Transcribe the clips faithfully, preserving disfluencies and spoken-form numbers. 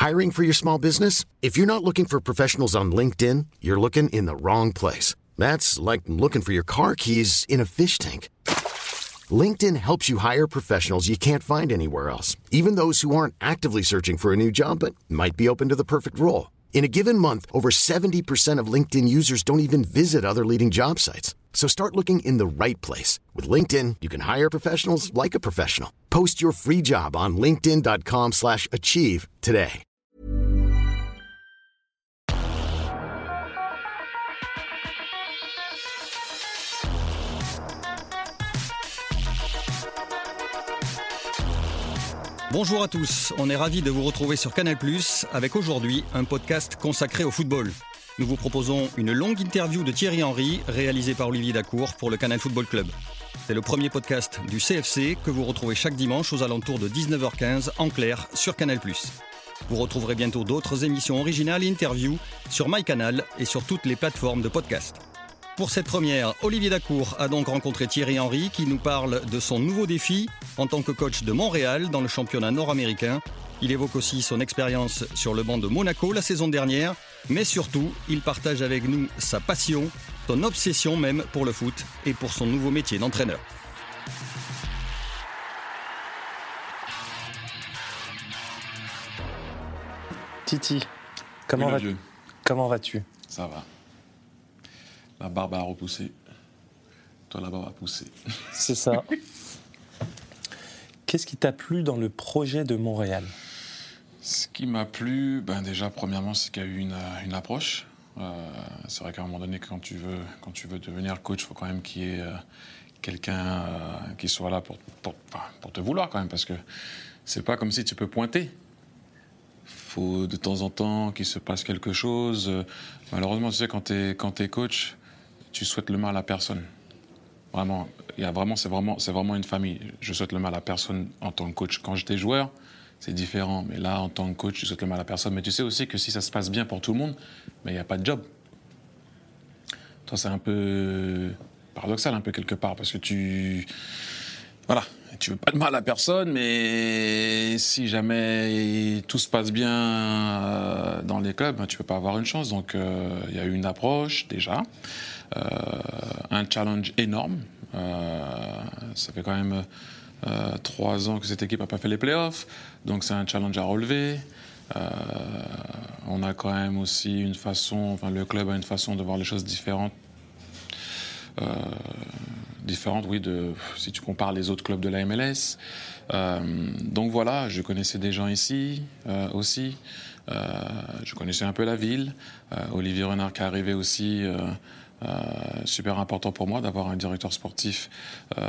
Hiring for your small business? If you're not looking for professionals on LinkedIn, you're looking in the wrong place. That's like looking for your car keys in a fish tank. LinkedIn helps you hire professionals you can't find anywhere else, even those who aren't actively searching for a new job but might be open to the perfect role. In a given month, over seventy percent of LinkedIn users don't even visit other leading job sites. So start looking in the right place. With LinkedIn, you can hire professionals like a professional. Post your free job on linkedin dot com slash achieve today. Bonjour à tous, on est ravis de vous retrouver sur Canal plus, avec aujourd'hui un podcast consacré au football. Nous vous proposons une longue interview de Thierry Henry, réalisée par Olivier Dacour pour le Canal Football Club. C'est le premier podcast du C F C que vous retrouvez chaque dimanche aux alentours de dix-neuf heures quinze en clair sur Canal plus. Vous retrouverez bientôt d'autres émissions originales et interviews sur MyCanal et sur toutes les plateformes de podcast. Pour cette première, Olivier Dacour a donc rencontré Thierry Henry qui nous parle de son nouveau défi en tant que coach de Montréal dans le championnat nord-américain. Il évoque aussi son expérience sur le banc de Monaco la saison dernière, mais surtout, il partage avec nous sa passion, son obsession même pour le foot et pour son nouveau métier d'entraîneur. Titi, comment, oui, va... vieux. comment vas-tu ? Ça va. La barbe a repoussé. Toi, la barbe a poussé. C'est ça. Qu'est-ce qui t'a plu dans le projet de Montréal ? Ce qui m'a plu, ben déjà, premièrement, c'est qu'il y a eu une, une approche. Euh, c'est vrai qu'à un moment donné, quand tu veux, quand tu veux devenir coach, il faut quand même qu'il y ait euh, quelqu'un euh, qui soit là pour, pour, enfin, pour te vouloir quand même, parce que c'est pas comme si tu peux pointer. Il faut de temps en temps qu'il se passe quelque chose. Malheureusement, tu sais, quand tu es quand t'es coach, tu souhaites le mal à personne. Vraiment, il y a vraiment, c'est vraiment, c'est vraiment une famille. Je souhaite le mal à personne en tant que coach. Quand j'étais joueur, c'est différent. Mais là, en tant que coach, je souhaite le mal à personne. Mais tu sais aussi que si ça se passe bien pour tout le monde, mais il n'y a pas de job. Toi, c'est un peu paradoxal, un peu quelque part, parce que tu... Voilà, tu veux pas de mal à personne, mais si jamais tout se passe bien dans les clubs, ben, tu peux pas avoir une chance. Donc, il euh, y a eu une approche, déjà. Euh, un challenge énorme. Euh, ça fait quand même euh, trois ans que cette équipe n'a pas fait les playoffs, donc c'est un challenge à relever. Euh, on a quand même aussi une façon, enfin le club a une façon de voir les choses différentes. Euh, différentes, oui, de, si tu compares les autres clubs de la M L S. Euh, donc voilà, je connaissais des gens ici euh, aussi. Euh, je connaissais un peu la ville. Euh, Olivier Renard qui est arrivé aussi. Euh, Euh, super important pour moi d'avoir un directeur sportif euh,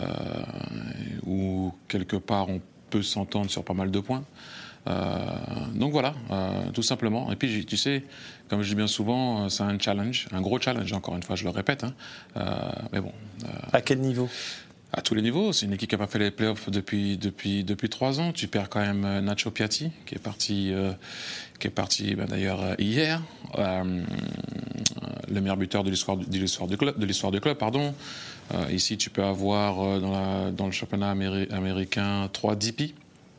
où quelque part on peut s'entendre sur pas mal de points. Euh, donc voilà, euh, tout simplement. Et puis tu sais, comme je dis bien souvent, c'est un challenge, un gros challenge, encore une fois, je le répète. Hein. Euh, mais bon. Euh, à quel niveau ? À tous les niveaux. C'est une équipe qui n'a pas fait les playoffs depuis, depuis, depuis trois ans. Tu perds quand même Nacho Piatti, qui est parti, euh, qui est parti ben, d'ailleurs hier. Euh, le meilleur buteur de l'histoire, de l'histoire du club. De l'histoire du club pardon. Euh, ici, tu peux avoir euh, dans, la, dans le championnat améri- américain trois D P.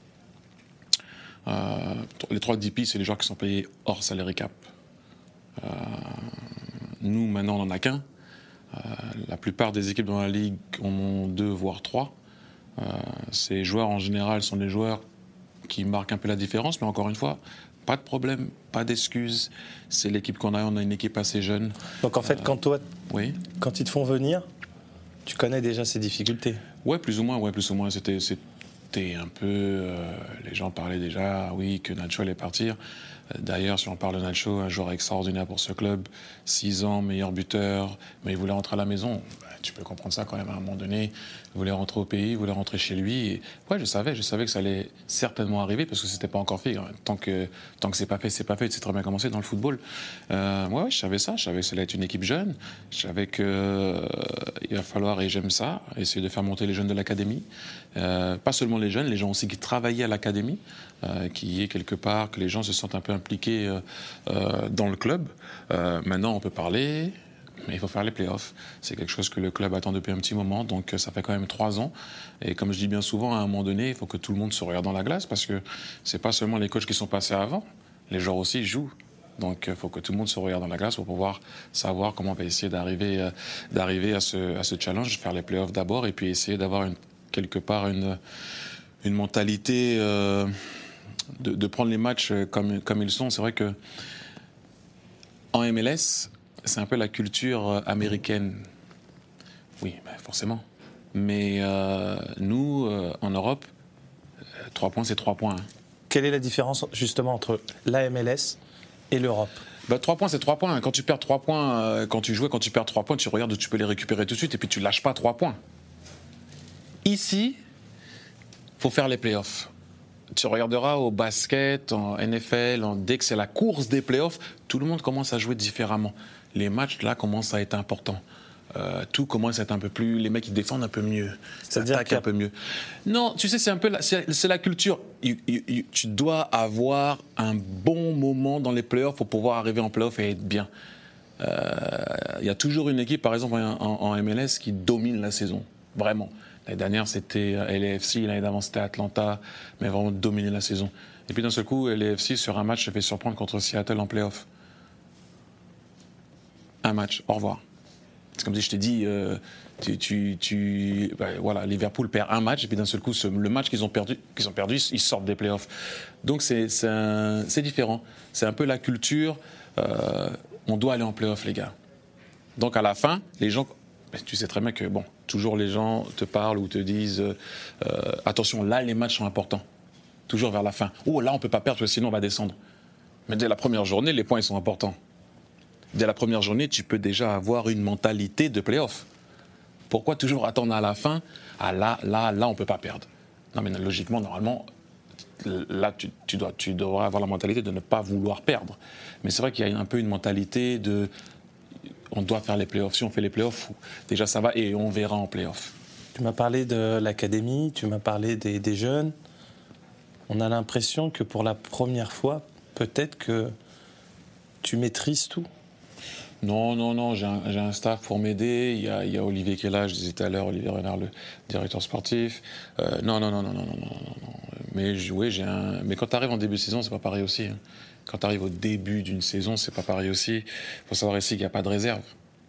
Euh, les trois D P, c'est les joueurs qui sont payés hors salary cap. Euh, nous, maintenant, on n'en a qu'un. Euh, la plupart des équipes dans la Ligue en ont deux, voire trois. Euh, ces joueurs, en général, sont des joueurs qui marquent un peu la différence, mais encore une fois, pas de problème, pas d'excuses. C'est l'équipe qu'on a, on a une équipe assez jeune. Donc en fait, euh, quand toi, oui. quand ils te font venir, tu connais déjà ces difficultés ? Ouais, plus ou moins, ouais, plus ou moins. C'était, c'était un peu... Euh, les gens parlaient déjà, oui, que Nacho allait partir. D'ailleurs, si on parle de Nacho, un joueur extraordinaire pour ce club, six ans, meilleur buteur, mais il voulait rentrer à la maison. Ben, tu peux comprendre ça quand même à un moment donné. Il voulait rentrer au pays, il voulait rentrer chez lui. Et ouais, je savais, je savais que ça allait certainement arriver parce que c'était pas encore fait. Tant que tant que c'est pas fait, c'est pas fait. C'est très bien commencé dans le football. Euh, ouais, ouais, je savais ça. Je savais que ça allait être une équipe jeune. Je savais que euh, il va falloir, et j'aime ça, essayer de faire monter les jeunes de l'académie. Euh, pas seulement les jeunes, les gens aussi qui travaillaient à l'académie, euh, qui est quelque part que les gens se sentent un peu impliqués euh, euh, dans le club. Euh, maintenant, on peut parler. Mais il faut faire les playoffs. C'est quelque chose que le club attend depuis un petit moment, donc ça fait quand même trois ans. Et comme je dis bien souvent, à un moment donné, il faut que tout le monde se regarde dans la glace, parce que c'est pas seulement les coachs qui sont passés avant. les joueurs aussi jouent. Donc, il faut que tout le monde se regarde dans la glace pour pouvoir savoir comment on va essayer d'arriver, euh, d'arriver à, ce, à ce challenge, faire les playoffs d'abord, et puis essayer d'avoir une, quelque part une, une mentalité euh, de, de prendre les matchs comme, comme ils sont. C'est vrai que en M L S, c'est un peu la culture américaine. Oui, ben forcément. Mais euh, nous, euh, en Europe, trois points, c'est trois points. Hein. Quelle est la différence justement entre la M L S et l'Europe? Bah, trois points, c'est trois points. Quand tu perds trois points, euh, quand tu joues, quand tu perds trois points, tu regardes où tu peux les récupérer tout de suite et puis tu lâches pas trois points. Ici, faut faire les playoffs. Tu regarderas au basket, en N F L, en, dès que c'est la course des playoffs, tout le monde commence à jouer différemment. Les matchs, là, commencent à être importants. Euh, tout commence à être un peu plus... Les mecs, ils défendent un peu mieux. Ils attaquent un peu mieux. Non, tu sais, c'est un peu la, c'est, c'est la culture. You, you, you, tu dois avoir un bon moment dans les playoffs pour pouvoir arriver en playoffs et être bien. Il euh, y a toujours une équipe, par exemple, en, en, en M L S, qui domine la saison. Vraiment. L'année dernière, c'était L A F C. L'année d'avant, c'était Atlanta. Mais vraiment dominer la saison. Et puis, d'un seul coup, L A F C, sur un match, se fait surprendre contre Seattle en playoffs. Un match. Au revoir. C'est comme si je t'ai dit, euh, tu, tu, tu, ben voilà, Liverpool perd un match et puis d'un seul coup, ce, le match qu'ils ont perdu, qu'ils ont perdu, ils sortent des playoffs. Donc c'est, c'est, un, c'est différent. C'est un peu la culture. Euh, on doit aller en playoffs, les gars. Donc à la fin, les gens, ben, tu sais très bien que bon, toujours les gens te parlent ou te disent, euh, attention, là les matchs sont importants. Toujours vers la fin. Oh là, on peut pas perdre parce que sinon on va descendre. Mais dès la première journée, les points ils sont importants. Dès la première journée, tu peux déjà avoir une mentalité de play-off. Pourquoi toujours attendre à la fin? Ah là, là, là, on ne peut pas perdre. Non, mais logiquement, normalement, là, tu, tu, dois, tu devrais avoir la mentalité de ne pas vouloir perdre. Mais c'est vrai qu'il y a un peu une mentalité de... On doit faire les play-offs. Si on fait les play-offs, déjà ça va et on verra en play-off. Tu m'as parlé de l'académie, tu m'as parlé des, des jeunes. On a l'impression que pour la première fois, peut-être que tu maîtrises tout. Non, non, non, j'ai un, j'ai un staff pour m'aider. Il y a, il y a Olivier qui est là, je disais tout à l'heure, Olivier Renard, le directeur sportif. Euh, non, non, non, non, non, non, non, non. Mais oui, j'ai un. Mais quand tu arrives en début de saison, c'est pas pareil aussi. Hein. Quand tu arrives au début d'une saison, c'est pas pareil aussi. Il faut savoir ici qu'il n'y a pas de réserve.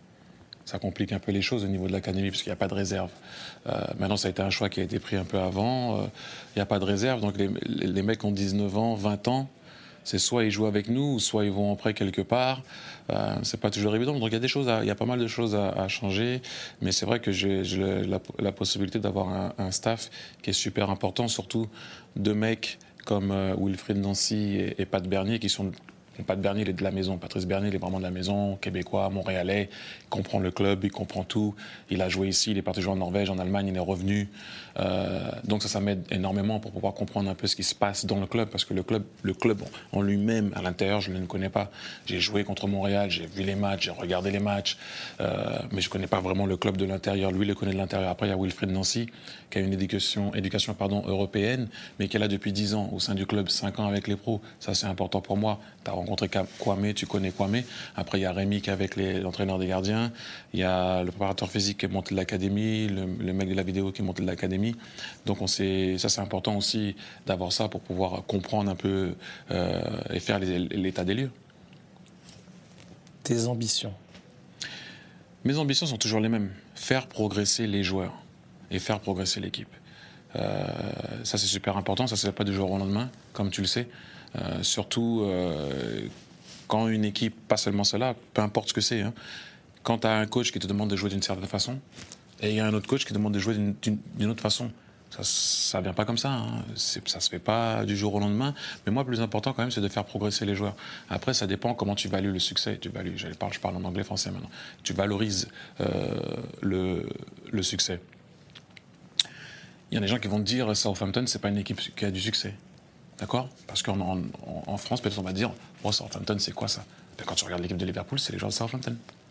Ça complique un peu les choses au niveau de l'académie, parce qu'il n'y a pas de réserve. Euh, maintenant, ça a été un choix qui a été pris un peu avant. Euh, il n'y a pas de réserve, donc les, les mecs ont dix-neuf ans, vingt ans. C'est soit ils jouent avec nous, ou soit ils vont en prêt quelque part. Euh, c'est pas toujours évident. Donc il y a des choses, à, il y a pas mal de choses à, à changer. Mais c'est vrai que j'ai, j'ai la, la possibilité d'avoir un, un staff qui est super important, surtout de mecs comme euh, Wilfried Nancy et, et Pat Bernier qui sont... Pat Bernier, il est de la maison. Patrice Bernier, il est vraiment de la maison, québécois, montréalais. Il comprend le club, il comprend tout. Il a joué ici, il est parti jouer en Norvège, en Allemagne, il est revenu. Euh, donc ça, ça m'aide énormément pour pouvoir comprendre un peu ce qui se passe dans le club. Parce que le club, le club en lui-même, à l'intérieur, je ne le connais pas. J'ai joué contre Montréal, j'ai vu les matchs, j'ai regardé les matchs. Euh, mais je ne connais pas vraiment le club de l'intérieur. Lui, il le connaît de l'intérieur. Après, il y a Wilfried Nancy, qui a une éducation, éducation pardon, européenne, mais qui est là depuis dix ans au sein du club, cinq ans avec les pros. Ça, c'est important pour moi. T'as rencontré Kwame, tu connais Kwame. Après, il y a Rémi qui est avec les, l'entraîneur des gardiens. Il y a le préparateur physique qui est monté de l'académie, le, le mec de la vidéo qui est monté de l'académie. Donc, on sait, ça, c'est important aussi d'avoir ça pour pouvoir comprendre un peu euh, et faire les, l'état des lieux. Tes ambitions? Mes ambitions sont toujours les mêmes. Faire progresser les joueurs et faire progresser l'équipe. Euh, ça, c'est super important. Ça ne se fait pas du jour au lendemain, comme tu le sais. Euh, surtout euh, quand une équipe, pas seulement cela, peu importe ce que c'est, hein, quand tu as un coach qui te demande de jouer d'une certaine façon et il y a un autre coach qui te demande de jouer d'une, d'une, d'une autre façon, ça ne vient pas comme ça, hein. C'est, ça se fait pas du jour au lendemain. Mais moi, le plus important quand même, c'est de faire progresser les joueurs. Après, ça dépend comment tu values le succès. Tu values, je parle, je parle en anglais, français maintenant. Tu valorises euh, le, le succès. Il y a des gens qui vont te dire Southampton, c'est pas une équipe qui a du succès. D'accord? Parce qu'en en, en France, peut-être on va dire oh, Southampton, c'est quoi ça? Ben, quand tu regardes l'équipe de Liverpool, c'est les joueurs de Southampton.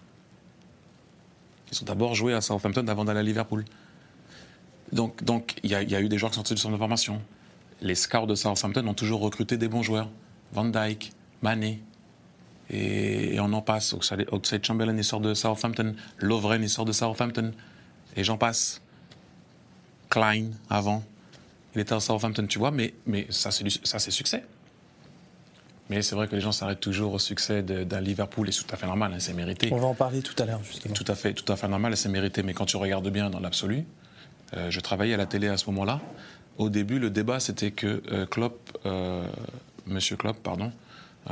Ils sont d'abord joués à Southampton avant d'aller à Liverpool. Donc, donc il y, y a eu des joueurs qui sont sortis du centre de formation. Les scouts de Southampton ont toujours recruté des bons joueurs. Van Dijk, Mané, et, et on en passe. Oxlade-Chamberlain, il sort de Southampton. Lovren, il sort de Southampton. Et j'en passe. Klein, avant. Il était à Southampton, tu vois, mais, mais ça, c'est du, ça, c'est succès. Mais c'est vrai que les gens s'arrêtent toujours au succès de, d'un Liverpool, et c'est tout à fait normal, hein, c'est mérité. On va en parler tout à l'heure, justement. Tout à fait, tout à fait normal, et c'est mérité. Mais quand tu regardes bien dans l'absolu, euh, je travaillais à la télé à ce moment-là. Au début, le débat, c'était que euh, Klopp, euh, Monsieur Klopp, pardon, euh,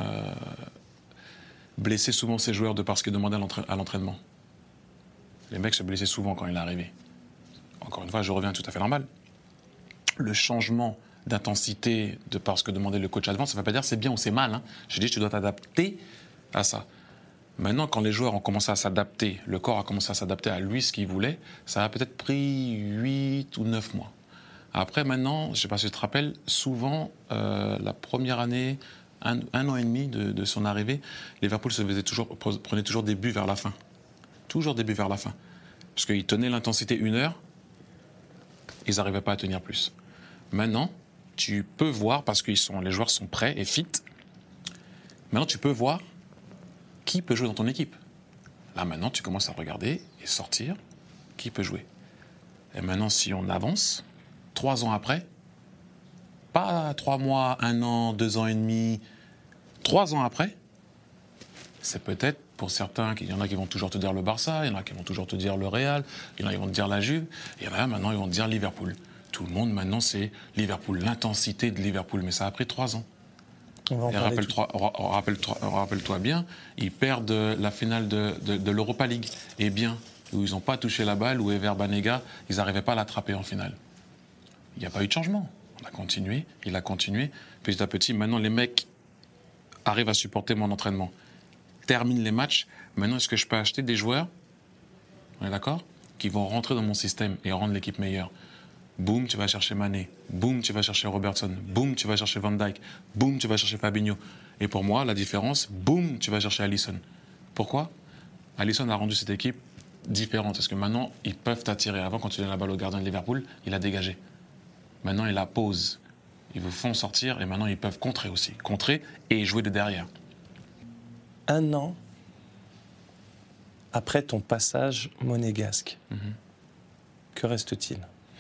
blessait souvent ses joueurs de par ce qu'il demandait à, l'entra- à l'entraînement. Les mecs se blessaient souvent quand il est arrivé. Encore une fois, je reviens, tout à fait normal. Le changement d'intensité de par ce que demandait le coach advance, ça ne veut pas dire c'est bien ou c'est mal. Hein. Je dis, tu dois t'adapter à ça. Maintenant, quand les joueurs ont commencé à s'adapter, le corps a commencé à s'adapter à lui, ce qu'il voulait, ça a peut-être pris huit ou neuf mois. Après, maintenant, je ne sais pas si tu te rappelles, souvent, euh, la première année, un, un an et demi de, de son arrivée, Liverpool se faisait toujours, prenait toujours des buts vers la fin. Toujours des buts vers la fin. Parce qu'ils tenaient l'intensité une heure, ils n'arrivaient pas à tenir plus. Maintenant, tu peux voir, parce que sont, les joueurs sont prêts et fit, maintenant tu peux voir qui peut jouer dans ton équipe. Là maintenant, tu commences à regarder et sortir qui peut jouer. Et maintenant, si on avance, trois ans après, pas trois mois, un an, deux ans et demi, trois ans après, c'est peut-être pour certains, il y en a qui vont toujours te dire le Barça, il y en a qui vont toujours te dire le Real, il y en a qui vont te dire la Juve, il y en a maintenant ils vont te dire Liverpool. Tout le monde maintenant c'est Liverpool, l'intensité de Liverpool, mais ça a pris trois ans. On va en Et parler rappelle-toi, rappelle-toi, rappelle-toi bien, ils perdent la finale de, de, de l'Europa League, et bien, où ils n'ont pas touché la balle, où Ever Banega, ils n'arrivaient pas à l'attraper en finale. Il n'y a pas eu de changement. On a continué, il a continué, petit à petit. Maintenant, les mecs arrivent à supporter mon entraînement, terminent les matchs. Maintenant, est-ce que je peux acheter des joueurs, on est d'accord, qui vont rentrer dans mon système et rendre l'équipe meilleure? Boum, tu vas chercher Mané. Boum, tu vas chercher Robertson. Boum, tu vas chercher Van Dijk. Boum, tu vas chercher Fabinho. Et pour moi, la différence, boum, tu vas chercher Alisson. Pourquoi? Alisson a rendu cette équipe différente. Parce que maintenant, ils peuvent t'attirer. Avant, quand tu donnes la balle au gardien de Liverpool, il a dégagé. Maintenant, il la pose. Ils vous font sortir et maintenant, ils peuvent contrer aussi. Contrer et jouer de derrière. Un an après ton passage monégasque, mm-hmm. que reste-t-il?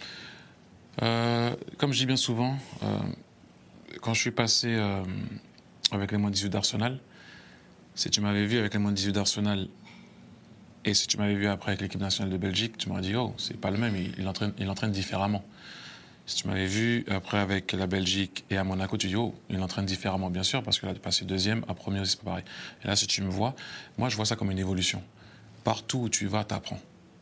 Euh, comme je dis bien souvent, euh, quand je suis passé euh, avec les moins dix-huit d'Arsenal, si tu m'avais vu avec les moins dix-huit d'Arsenal et si tu m'avais vu après avec l'équipe nationale de Belgique, tu m'aurais dit « Oh, c'est pas le même, il, il, entraîne, il entraîne différemment ». Si tu m'avais vu après avec la Belgique et à Monaco, tu dis « Oh, il entraîne différemment ». Bien sûr, parce que là, de passer deuxième, à premier aussi, c'est pas pareil. Et là, si tu me vois, moi, je vois ça comme une évolution. Partout où tu vas, tu apprends.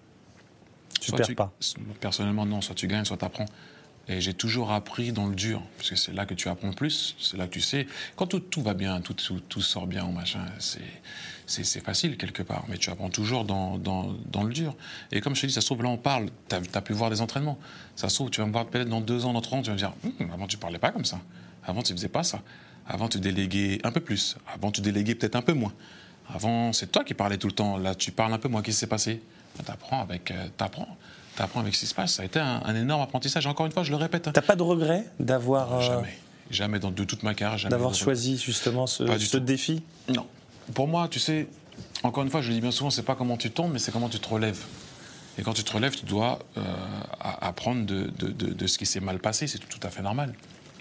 Tu ne perds tu, pas. Personnellement, non. Soit tu gagnes, soit tu apprends. Et j'ai toujours appris dans le dur, parce que c'est là que tu apprends le plus, c'est là que tu sais. Quand tout, tout va bien, tout, tout, tout sort bien, ou machin, c'est, c'est, c'est facile quelque part, mais tu apprends toujours dans, dans, dans le dur. Et comme je te dis, ça se trouve, là on parle, tu as pu voir des entraînements. Ça se trouve, tu vas me voir peut-être dans deux ans, dans trois ans, tu vas me dire hm, avant tu parlais pas comme ça, avant tu faisais pas ça, avant tu déléguais un peu plus, avant tu déléguais peut-être un peu moins. Avant, c'est toi qui parlais tout le temps, là tu parles un peu moins, qu'est-ce qui s'est passé? T'apprends avec, euh, t'apprends. T'apprends avec ce qui se passe. Ça a été un, un énorme apprentissage. Encore une fois, je le répète. Hein. T'as pas de regret d'avoir... Euh, jamais. Jamais dans, de toute ma carrière. Jamais d'avoir choisi justement ce, ce défi? Non. Pour moi, tu sais, encore une fois, je le dis bien souvent, c'est pas comment tu tombes, mais c'est comment tu te relèves. Et quand tu te relèves, tu dois euh, apprendre de, de, de, de ce qui s'est mal passé. C'est tout à fait normal.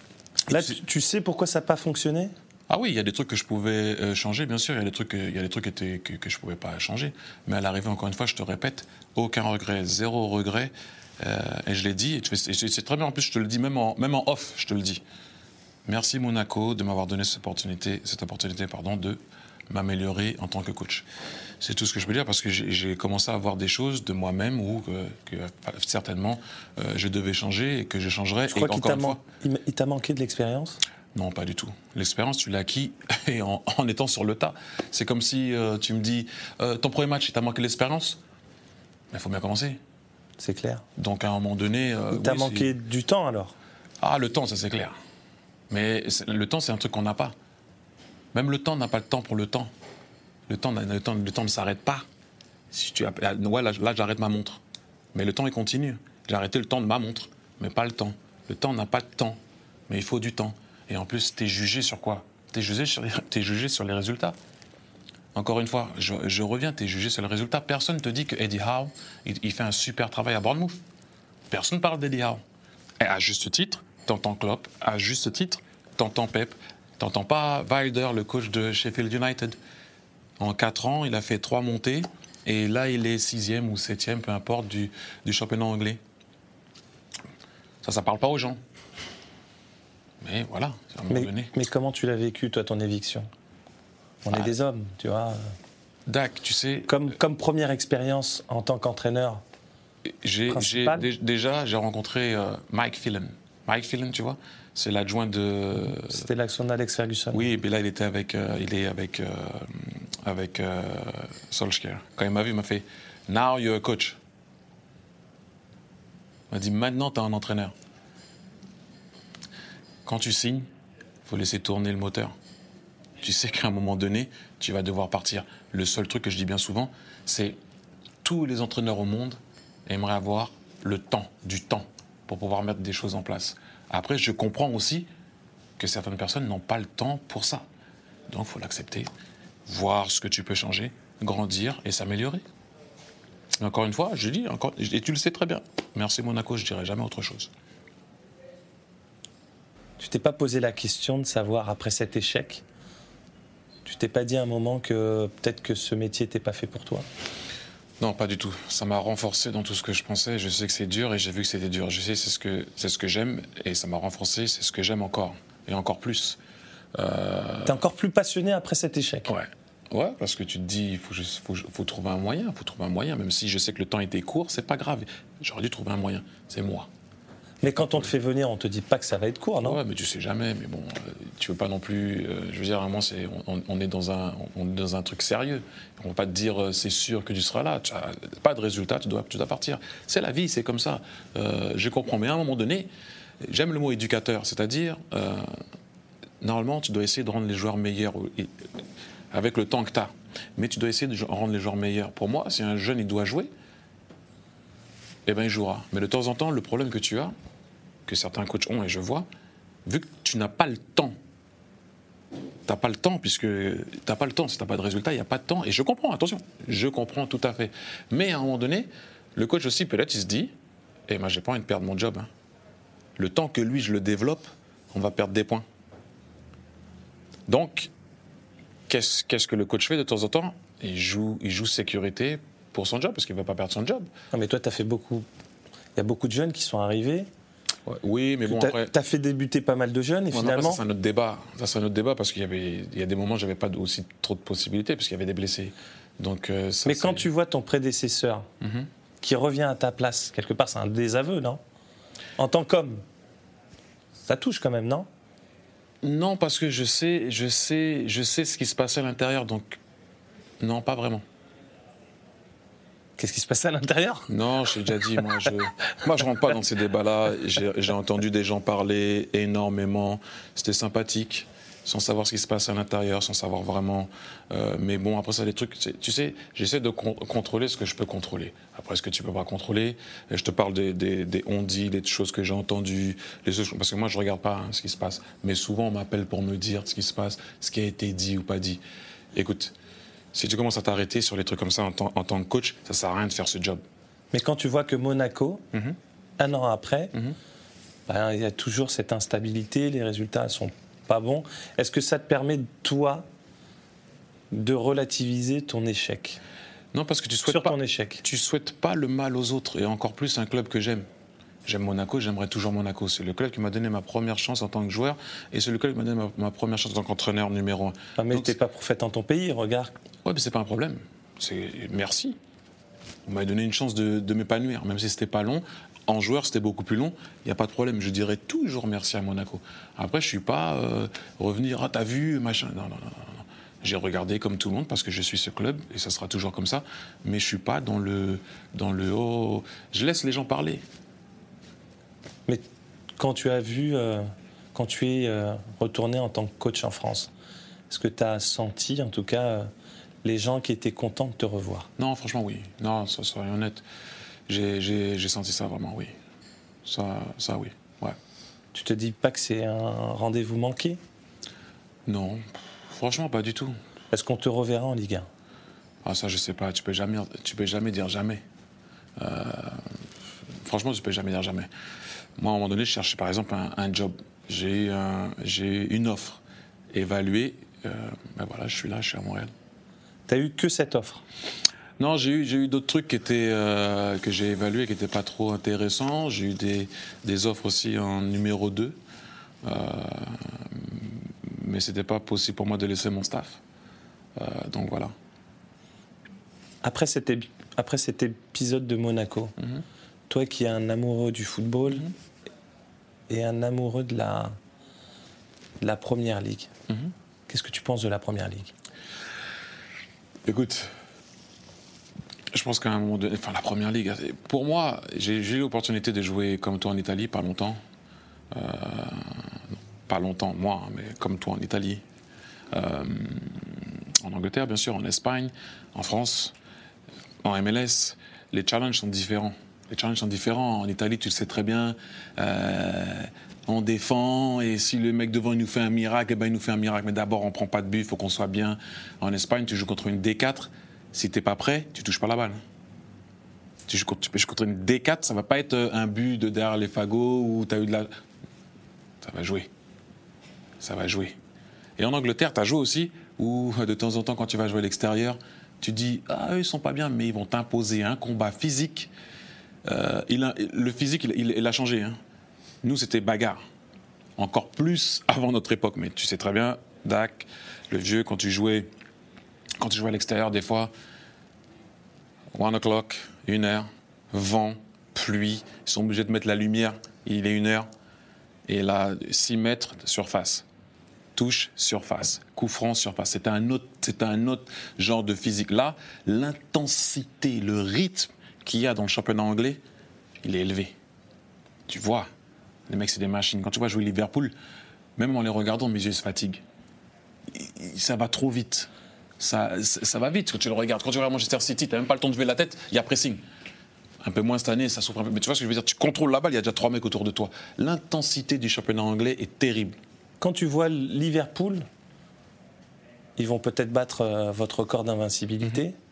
Là, tu, tu sais pourquoi ça n'a pas fonctionné? Ah oui, il y a des trucs que je pouvais euh, changer, bien sûr. Il y a des trucs, il y a des trucs qui étaient, que, que je ne pouvais pas changer. Mais à l'arrivée, encore une fois, je te répète, aucun regret, zéro regret. Euh, et je l'ai dit, et, tu fais, et c'est très bien, en plus, je te le dis, même en, même en off, je te le dis. Merci Monaco de m'avoir donné cette opportunité, cette opportunité pardon, de m'améliorer en tant que coach. C'est tout ce que je peux dire, parce que j'ai, j'ai commencé à voir des choses de moi-même où que, que certainement euh, je devais changer et que je changerais. Tu crois et qu'il t'a, man- il t'a manqué de l'expérience? Non, pas du tout. L'expérience, tu l'as acquis et en, en étant sur le tas. C'est comme si euh, tu me dis euh, ton premier match, il t'a manqué l'expérience. Mais il faut bien commencer. C'est clair. Donc à un moment donné. Euh, il t'a oui, manqué c'est... du temps alors? Ah, le temps, ça c'est clair. Mais c'est, le temps, c'est un truc qu'on n'a pas. Même le temps n'a pas le temps pour le temps. Le temps, le temps, le temps ne s'arrête pas. Si tu, ouais, là, là, j'arrête ma montre. Mais le temps, il continue. J'ai arrêté le temps de ma montre, mais pas le temps. Le temps n'a pas de temps, mais il faut du temps. Et en plus, t'es jugé sur quoi? T'es jugé sur, les, t'es jugé sur les résultats. Encore une fois, je, je reviens, t'es jugé sur les résultats. Personne ne te dit que Eddie Howe, il, il fait un super travail à Bournemouth. Personne ne parle d'Eddie Howe. Et à juste titre, t'entends Klopp. À juste titre, t'entends Pep. T'entends pas Wilder, le coach de Sheffield United. En quatre ans, il a fait trois montées. Et là, il est sixième ou septième, peu importe, du, du championnat anglais. Ça, ça parle pas aux gens. Mais voilà, à un moment mais, donné. Mais comment tu l'as vécu, toi, ton éviction? On ah. est des hommes, tu vois. Dak, tu sais... Comme, comme première expérience en tant qu'entraîneur j'ai, j'ai, Déjà, j'ai rencontré euh, Mike Phelan. Mike Phelan, tu vois, c'est l'adjoint de... C'était l'action d'Alex Ferguson. Oui, et puis là, il était avec... Euh, il est avec... Euh, avec euh, Solskjaer. Quand il m'a vu, il m'a fait « Now you're a coach ». Il m'a dit « Maintenant, tu es un entraîneur ». Quand tu signes, il faut laisser tourner le moteur. Tu sais qu'à un moment donné, tu vas devoir partir. Le seul truc que je dis bien souvent, c'est tous les entraîneurs au monde aimeraient avoir le temps, du temps, pour pouvoir mettre des choses en place. Après, je comprends aussi que certaines personnes n'ont pas le temps pour ça. Donc, il faut l'accepter, voir ce que tu peux changer, grandir et s'améliorer. Encore une fois, je dis, encore, et tu le sais très bien, merci Monaco, je ne dirai jamais autre chose. Tu t'es pas posé la question de savoir, après cet échec, tu t'es pas dit à un moment que peut-être que ce métier n'était pas fait pour toi? Non, pas du tout. Ça m'a renforcé dans tout ce que je pensais. Je sais que c'est dur et j'ai vu que c'était dur. Je sais c'est ce que, c'est ce que j'aime et ça m'a renforcé, c'est ce que j'aime encore. Et encore plus. Euh... T'es encore plus passionné après cet échec? Ouais. Ouais, parce que tu te dis, il faut, faut, faut trouver un moyen, il faut trouver un moyen. Même si je sais que le temps était court, c'est pas grave. J'aurais dû trouver un moyen. C'est moi. Mais quand on te fait venir, on te dit pas que ça va être court, non? Ouais, mais tu sais jamais. Mais bon, euh, tu veux pas non plus. Euh, je veux dire, vraiment, c'est, on, on est dans un, on est dans un truc sérieux. On va pas te dire, euh, c'est sûr que tu seras là. Tu as pas de résultat, tu dois, tu dois partir. C'est la vie, c'est comme ça. Euh, je comprends. Mais à un moment donné, j'aime le mot éducateur, c'est-à-dire, euh, normalement, tu dois essayer de rendre les joueurs meilleurs avec le temps que tu as. Mais tu dois essayer de rendre les joueurs meilleurs. Pour moi, si un jeune il doit jouer, eh ben il jouera. Mais de temps en temps, le problème que tu as, que certains coachs ont, et je vois, vu que tu n'as pas le temps, tu n'as pas le temps, puisque tu n'as pas le temps, si tu n'as pas de résultat, il n'y a pas de temps. Et je comprends, attention, je comprends tout à fait. Mais à un moment donné, le coach aussi, peut-être, il se dit, eh ben, j'ai pas envie de perdre mon job. Hein. Le temps que lui, je le développe, on va perdre des points. Donc, qu'est-ce, qu'est-ce que le coach fait de temps en temps? Il joue, il joue sécurité pour son job, parce qu'il ne va pas perdre son job. Non, mais toi, tu as fait beaucoup... Il y a beaucoup de jeunes qui sont arrivés. Ouais, oui, mais bon, t'as, après... Tu as fait débuter pas mal de jeunes, et ouais, finalement... Non, ça, c'est un autre débat. Ça, c'est un autre débat, parce qu'il y avait... Il y a des moments où je n'avais pas aussi trop de possibilités, parce qu'il y avait des blessés. Donc, euh, ça, mais c'est... quand tu vois ton prédécesseur mm-hmm. qui revient à ta place, quelque part, c'est un désaveu, non? En tant qu'homme, ça touche quand même, non? Non, parce que je sais, je sais, je sais ce qui se passait à l'intérieur, donc... Non, pas vraiment. Qu'est-ce qui se passait à l'intérieur? Non, je t'ai déjà dit, moi je moi je rentre pas dans ces débats-là. J'ai, j'ai entendu des gens parler énormément. C'était sympathique, sans savoir ce qui se passe à l'intérieur, sans savoir vraiment. Euh, mais bon, après ça, les trucs, tu sais, j'essaie de con- contrôler ce que je peux contrôler. Après, ce que tu peux pas contrôler, je te parle des, des, des on-dit, des choses que j'ai entendues, les choses, parce que moi je regarde pas hein, ce qui se passe. Mais souvent on m'appelle pour me dire ce qui se passe, ce qui a été dit ou pas dit. Écoute. Si tu commences à t'arrêter sur les trucs comme ça en, t- en tant que coach, ça ne sert à rien de faire ce job. Mais quand tu vois que Monaco, mm-hmm. un an après, mm-hmm. ben, il y a toujours cette instabilité, les résultats ne sont pas bons. Est-ce que ça te permet, toi, de relativiser ton échec? Non, parce que tu souhaites sur pas, ton échec. Tu souhaites pas le mal aux autres, et encore plus un club que j'aime. J'aime Monaco, j'aimerais toujours Monaco. C'est le club qui m'a donné ma première chance en tant que joueur et c'est le club qui m'a donné ma, ma première chance en tant qu'entraîneur numéro un. Ah, mais tu n'es pas prophète en ton pays, regarde. Oui, mais c'est pas un problème. C'est... Merci. On m'a donné une chance de, de m'épanouir, même si c'était pas long. En joueur, c'était beaucoup plus long. Il n'y a pas de problème. Je dirais toujours merci à Monaco. Après, je ne suis pas euh, revenir, ah, t'as vu, machin. Non, non, non, non, non. J'ai regardé comme tout le monde parce que je suis ce club et ça sera toujours comme ça. Mais je ne suis pas dans le, dans le oh. Je laisse les gens parler. Mais quand tu as vu, euh, quand tu es euh, retourné en tant que coach en France, est-ce que tu as senti, en tout cas, euh, les gens qui étaient contents de te revoir? Non, franchement, oui. Non, ça, soyons honnêtes. J'ai, j'ai, j'ai senti ça vraiment, oui. Ça, ça, oui. Ouais. Tu te dis pas que c'est un rendez-vous manqué? Non, franchement, pas du tout. Est-ce qu'on te reverra en Ligue un? Ah, ça, je sais pas. Tu peux jamais, tu peux jamais dire jamais. Euh, franchement, tu peux jamais dire jamais. Moi, à un moment donné, je cherchais par exemple un, un job. J'ai, un, j'ai une offre. évaluer. Euh, ben voilà, je suis là, je suis à Montréal. Tu as eu que cette offre? Non, j'ai eu, j'ai eu d'autres trucs qui étaient, euh, que j'ai évalués qui n'étaient pas trop intéressants. J'ai eu des, des offres aussi en numéro deux. Euh, mais ce n'était pas possible pour moi de laisser mon staff. Euh, donc voilà. Après cet, épi- après cet épisode de Monaco, mm-hmm. toi qui es un amoureux du football mm-hmm. et un amoureux de la, de la Première Ligue, mm-hmm. qu'est-ce que tu penses de la Première Ligue? Écoute, je pense qu'à un moment donné, enfin la Première Ligue, pour moi, j'ai, j'ai eu l'opportunité de jouer comme toi en Italie, pas longtemps. Euh, pas longtemps, moi, mais comme toi en Italie. Euh, en Angleterre, bien sûr, en Espagne, en France, en M L S. Les challenges sont différents. Les challenges sont différents. En Italie, tu le sais très bien, euh, on défend et si le mec devant il nous fait un miracle, eh ben, il nous fait un miracle. Mais d'abord, on ne prend pas de but, il faut qu'on soit bien. En Espagne, tu joues contre une D quatre. Si tu n'es pas prêt, tu ne touches pas la balle. Tu joues contre une D quatre, ça ne va pas être un but de derrière les fagots où tu as eu de la... Ça va jouer. Ça va jouer. Et en Angleterre, tu as joué aussi où, de temps en temps, quand tu vas jouer à l'extérieur, tu dis « Ah, eux, ils sont pas bien, mais ils vont t'imposer un combat physique. Euh, il a, » Le physique, il, il, il a changé. Hein. Nous, c'était bagarre. Encore plus avant notre époque. Mais tu sais très bien, Dak, le vieux, quand tu jouais, quand tu jouais à l'extérieur, des fois, one o'clock, une heure, vent, pluie, ils sont obligés de mettre la lumière, il est une heure. Et là, six mètres de surface. Touche, surface. Coup franc, surface. C'était un autre, c'était un autre genre de physique. Là, l'intensité, le rythme qu'il y a dans le championnat anglais, il est élevé. Tu vois, les mecs, c'est des machines. Quand tu vois jouer Liverpool, même en les regardant, mes yeux se fatiguent. Ça va trop vite. Ça, ça va vite quand tu le regardes. Quand tu regardes Manchester City, tu n'as même pas le temps de lever la tête, il y a pressing. Un peu moins cette année, ça souffre un peu. Mais tu vois ce que je veux dire? Tu contrôles la balle, il y a déjà trois mecs autour de toi. L'intensité du championnat anglais est terrible. Quand tu vois Liverpool, ils vont peut-être battre euh, votre record d'invincibilité. Mm-hmm.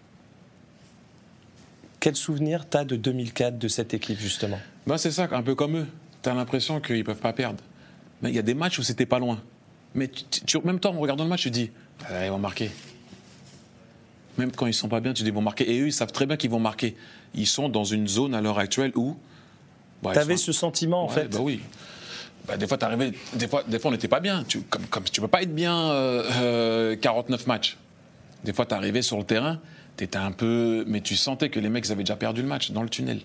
Quel souvenir tu as de deux mille quatre, de cette équipe, justement? Ben c'est ça, un peu comme eux. Tu as l'impression qu'ils ne peuvent pas perdre. Mais il y a des matchs où c'était pas loin. Mais tu, tu, en même temps, en regardant le match, tu te dis ah, ils vont marquer. Même quand ils ne sont pas bien, tu dis ils vont marquer. Et eux, ils savent très bien qu'ils vont marquer. Ils sont dans une zone à l'heure actuelle où... Bah, tu avais sont... ce sentiment, en ouais, fait bah oui. Bah, des fois, t'arrivais, des fois, des fois, on n'était pas bien. Tu, comme, comme, tu ne peux pas être bien euh, euh, quarante-neuf matchs. Des fois, tu arrivais sur le terrain, tu étais un peu... Mais tu sentais que les mecs, ils avaient déjà perdu le match dans le tunnel.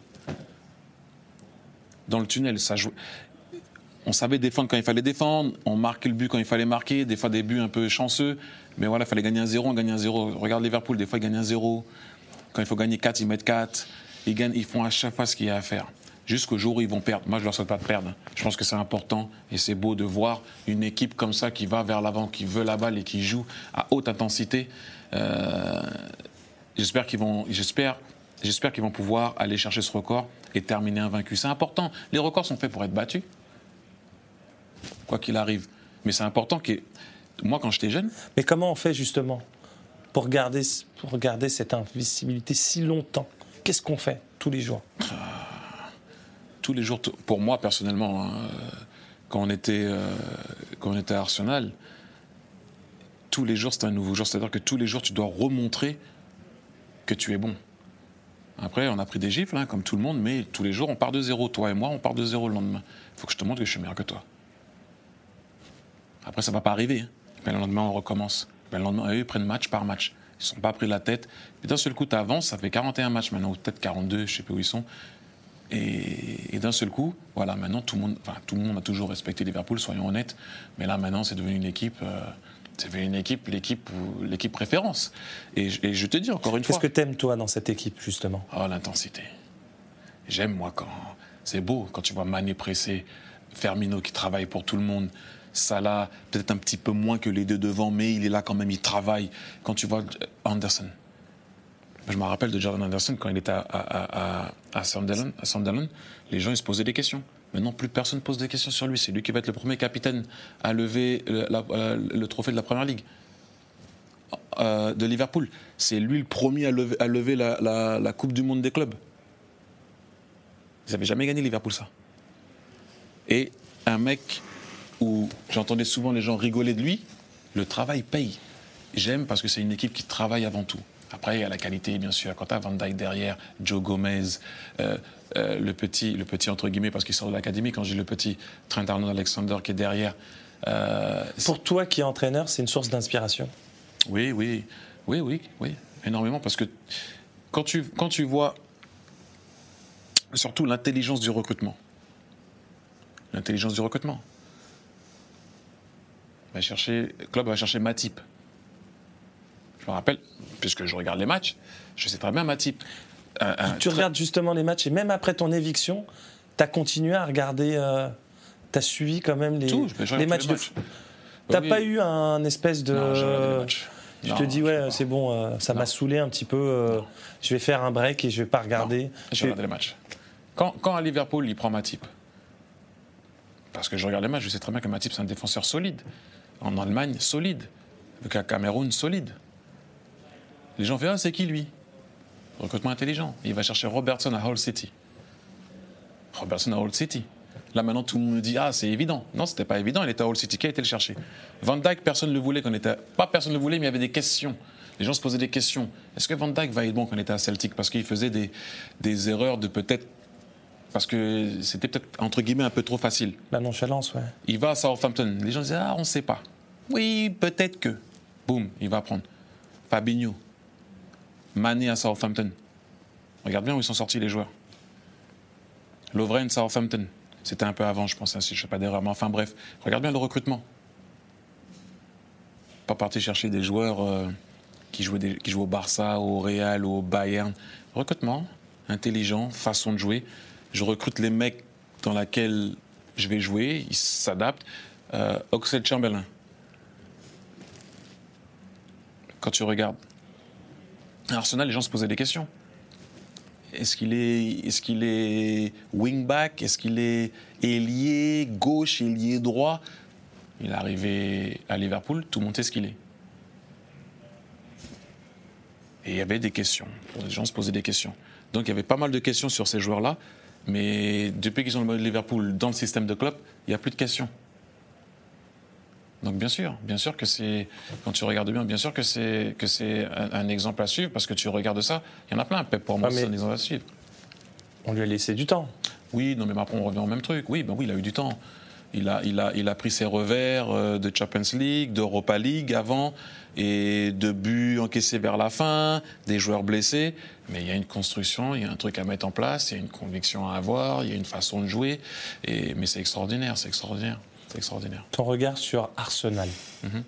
Dans le tunnel, ça jouait... On savait défendre quand il fallait défendre, on marquait le but quand il fallait marquer, des fois des buts un peu chanceux, mais voilà, il fallait gagner un zéro, on gagnait un zéro. Regarde Liverpool, des fois ils gagnent un zéro. Quand il faut gagner quatre, ils mettent quatre. Ils, gagnent, ils font à chaque fois ce qu'il y a à faire. Jusqu'au jour où ils vont perdre. Moi, je ne leur souhaite pas de perdre. Je pense que c'est important et c'est beau de voir une équipe comme ça qui va vers l'avant, qui veut la balle et qui joue à haute intensité. Euh, j'espère qu'ils vont, j'espère, j'espère qu'ils vont pouvoir aller chercher ce record et terminer invaincu. C'est important. Les records sont faits pour être battus, quoi qu'il arrive. Mais c'est important que moi, quand j'étais jeune... Mais comment on fait justement pour garder, pour garder cette invincibilité si longtemps? Qu'est-ce qu'on fait tous les jours? euh, Tous les jours, pour moi personnellement, hein, quand, on était, euh, quand on était à Arsenal, tous les jours c'est un nouveau jour. C'est-à-dire que tous les jours tu dois remontrer que tu es bon. Après, on a pris des gifles, hein, comme tout le monde, mais tous les jours on part de zéro. Toi et moi, on part de zéro le lendemain. Il faut que je te montre que je suis meilleur que toi. Après, ça ne va pas arriver. Hein. Mais le lendemain, on recommence. Mais le lendemain, eux, ils prennent match par match. Ils ne se sont pas pris la tête. Puis d'un seul coup, tu avances, ça fait quarante et un matchs maintenant, ou peut-être quarante-deux, je ne sais plus où ils sont. Et, et d'un seul coup, voilà, maintenant, tout le monde, enfin, tout le monde a toujours respecté Liverpool, soyons honnêtes. Mais là, maintenant, c'est devenu une équipe, euh, c'est devenu une équipe, l'équipe, l'équipe préférence. Et, et je te dis encore une Qu'est-ce fois... Qu'est-ce que tu aimes, toi, dans cette équipe, justement? Oh, l'intensité. J'aime, moi, quand... C'est beau, quand tu vois Mané pressé, Firmino qui travaille pour tout le monde, Salah, peut-être un petit peu moins que les deux devant, mais il est là quand même, il travaille. Quand tu vois Anderson... Je me rappelle de Jordan Anderson, quand il était à, à, à, à, Sunderland, à Sunderland, les gens ils se posaient des questions. Maintenant, plus personne ne pose des questions sur lui. C'est lui qui va être le premier capitaine à lever le, la, le trophée de la Première Ligue euh, de Liverpool. C'est lui le premier à lever, à lever la, la, la Coupe du Monde des clubs. Ils n'avaient jamais gagné Liverpool, ça. Et un mec où j'entendais souvent les gens rigoler de lui, le travail paye. J'aime parce que c'est une équipe qui travaille avant tout. Après, il y a la qualité, bien sûr. Quand tu as Van Dijk derrière, Joe Gomez, euh, euh, le petit, le petit entre guillemets, parce qu'il sort de l'académie, quand j'ai le petit Trent Arnold-Alexander qui est derrière. Euh, Pour toi qui es entraîneur, c'est une source d'inspiration? Oui, oui, oui, oui, oui, énormément. Parce que quand tu, quand tu vois surtout l'intelligence du recrutement, l'intelligence du recrutement, va chercher, le club va chercher Matip. Je me rappelle, puisque je regarde les matchs, je sais très bien Matip. Un, un tu très... regardes justement les matchs et même après ton éviction, tu as continué à regarder, euh, tu as suivi quand même les, Tout, je les matchs les de foot. Tu n'as oui. pas eu un espèce de... Non, j'ai regardé les matchs. Tu non, te dis, ouais, c'est bon, euh, ça non. m'a saoulé un petit peu, euh, je vais faire un break et je vais pas regarder. Non, je j'ai vais... regardé les matchs. Quand, quand à Liverpool, il prend Matip, parce que je regarde les matchs, je sais très bien que Matip, c'est un défenseur solide. En Allemagne, solide. Avec un Cameroun, solide. Les gens font, ah, c'est qui lui? Recrutement intelligent. Il va chercher Robertson à Hull City. Robertson à Hull City. Là, maintenant, tout le monde me dit, ah, c'est évident. Non, c'était pas évident, il était à Hull City. Qui a été le chercher? Van Dijk, personne ne le voulait quand on était. Pas personne ne le voulait, mais il y avait des questions. Les gens se posaient des questions. Est-ce que Van Dijk va être bon quand on était à Celtic? Parce qu'il faisait des, des erreurs de peut-être. Parce que c'était peut-être, entre guillemets, un peu trop facile. La nonchalance, ouais. Il va à Southampton. Les gens disaient, ah, on ne sait pas. Oui, peut-être que. Boum, il va prendre. Fabinho. Mané à Southampton. Regarde bien où ils sont sortis les joueurs. Lovren, Southampton. C'était un peu avant, je pense, hein, si je ne fais pas d'erreur. Mais enfin, bref, regarde bien le recrutement. Pas parti chercher des joueurs euh, qui, jouaient des, qui jouent au Barça, au Real, au Bayern. Recrutement, intelligent, façon de jouer. Je recrute les mecs dans laquelle je vais jouer, ils s'adaptent. Euh, Oxlade-Chamberlain. Quand tu regardes Arsenal, les gens se posaient des questions. Est-ce qu'il est, est-ce qu'il est wing-back? Est-ce qu'il est ailier gauche, ailier droit? Il est arrivé à Liverpool, tout le monde sait ce qu'il est. Et il y avait des questions. Les gens se posaient des questions. Donc il y avait pas mal de questions sur ces joueurs-là. Mais depuis qu'ils ont le mode Liverpool dans le système de club, il n'y a plus de questions. Donc bien sûr, bien sûr que c'est, quand tu regardes bien, bien sûr que c'est, que c'est un, un exemple à suivre, parce que tu regardes ça, il y en a plein, Pep pour moi, c'est un exemple à suivre. On lui a laissé du temps. Oui, non mais après on revient au même truc, oui, ben oui, il a eu du temps. Il a, il a, il a pris ses revers euh, de Champions League, d'Europa League avant, et de buts encaissés vers la fin, des joueurs blessés, mais il y a une construction, il y a un truc à mettre en place, il y a une conviction à avoir, il y a une façon de jouer, et, mais c'est extraordinaire, c'est extraordinaire. C'est extraordinaire. Ton regard sur Arsenal. Mm-hmm.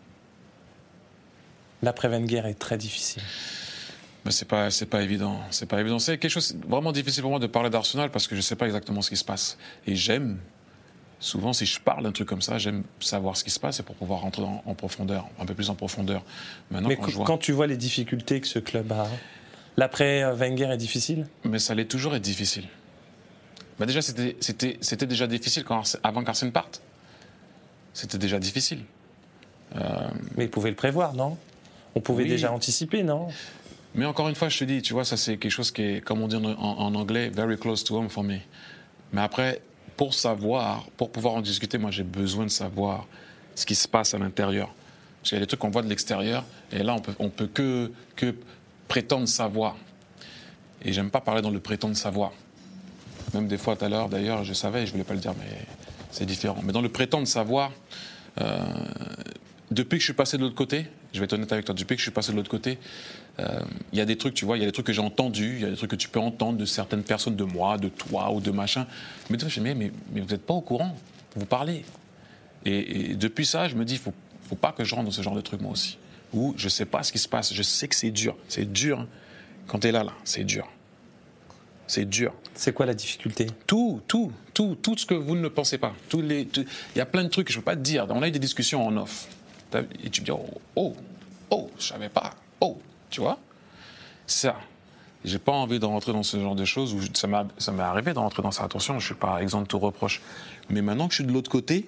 L'après-Wenger est très difficile. Mais c'est pas, c'est pas évident. C'est pas évident. C'est quelque chose vraiment difficile pour moi de parler d'Arsenal parce que je ne sais pas exactement ce qui se passe. Et j'aime, souvent, si je parle d'un truc comme ça, j'aime savoir ce qui se passe et pour pouvoir rentrer en, en profondeur, un peu plus en profondeur. Maintenant, mais quand, qu- je vois... quand tu vois les difficultés que ce club a, l'après-Wenger est difficile? Mais ça allait toujours être difficile. Bah déjà, c'était, c'était, c'était déjà difficile quand, avant qu'Arsène parte. C'était déjà difficile. Euh... Mais ils pouvaient le prévoir, non? On pouvait oui. déjà anticiper, non? Mais encore une fois, je te dis, tu vois, ça c'est quelque chose qui est, comme on dit en, en anglais, very close to home for me. Mais après, pour savoir, pour pouvoir en discuter, moi j'ai besoin de savoir ce qui se passe à l'intérieur. Parce qu'il y a des trucs qu'on voit de l'extérieur, et là on peut, on peut que, que prétendre savoir. Et j'aime pas parler dans le prétendre savoir. Même des fois tout à l'heure, d'ailleurs, je savais, et je voulais pas le dire, mais c'est différent. Mais dans le prétendre savoir, euh, depuis que je suis passé de l'autre côté, je vais être honnête avec toi, depuis que je suis passé de l'autre côté, il euh, y a des trucs, tu vois, il y a des trucs que j'ai entendus, il y a des trucs que tu peux entendre de certaines personnes, de moi, de toi ou de machin. Mais tu vois, je me dis, mais, mais vous n'êtes pas au courant, vous parlez. Et, et depuis ça, je me dis, il ne faut, faut pas que je rentre dans ce genre de trucs moi aussi. Où je ne sais pas ce qui se passe, je sais que c'est dur. C'est dur, hein. Quand tu es là, là, c'est dur. C'est dur. C'est quoi la difficulté? Tout, tout, tout, tout ce que vous ne pensez pas. Il y a plein de trucs que je ne peux pas te dire. On a eu des discussions en off. Et tu me dis, oh, oh, oh, je ne savais pas, oh, tu vois? Ça, j'ai pas envie de rentrer dans ce genre de choses. Où je, ça, m'a, ça m'est arrivé de rentrer dans ça. Attention, je ne suis pas exempt de tout reproche. Mais maintenant que je suis de l'autre côté,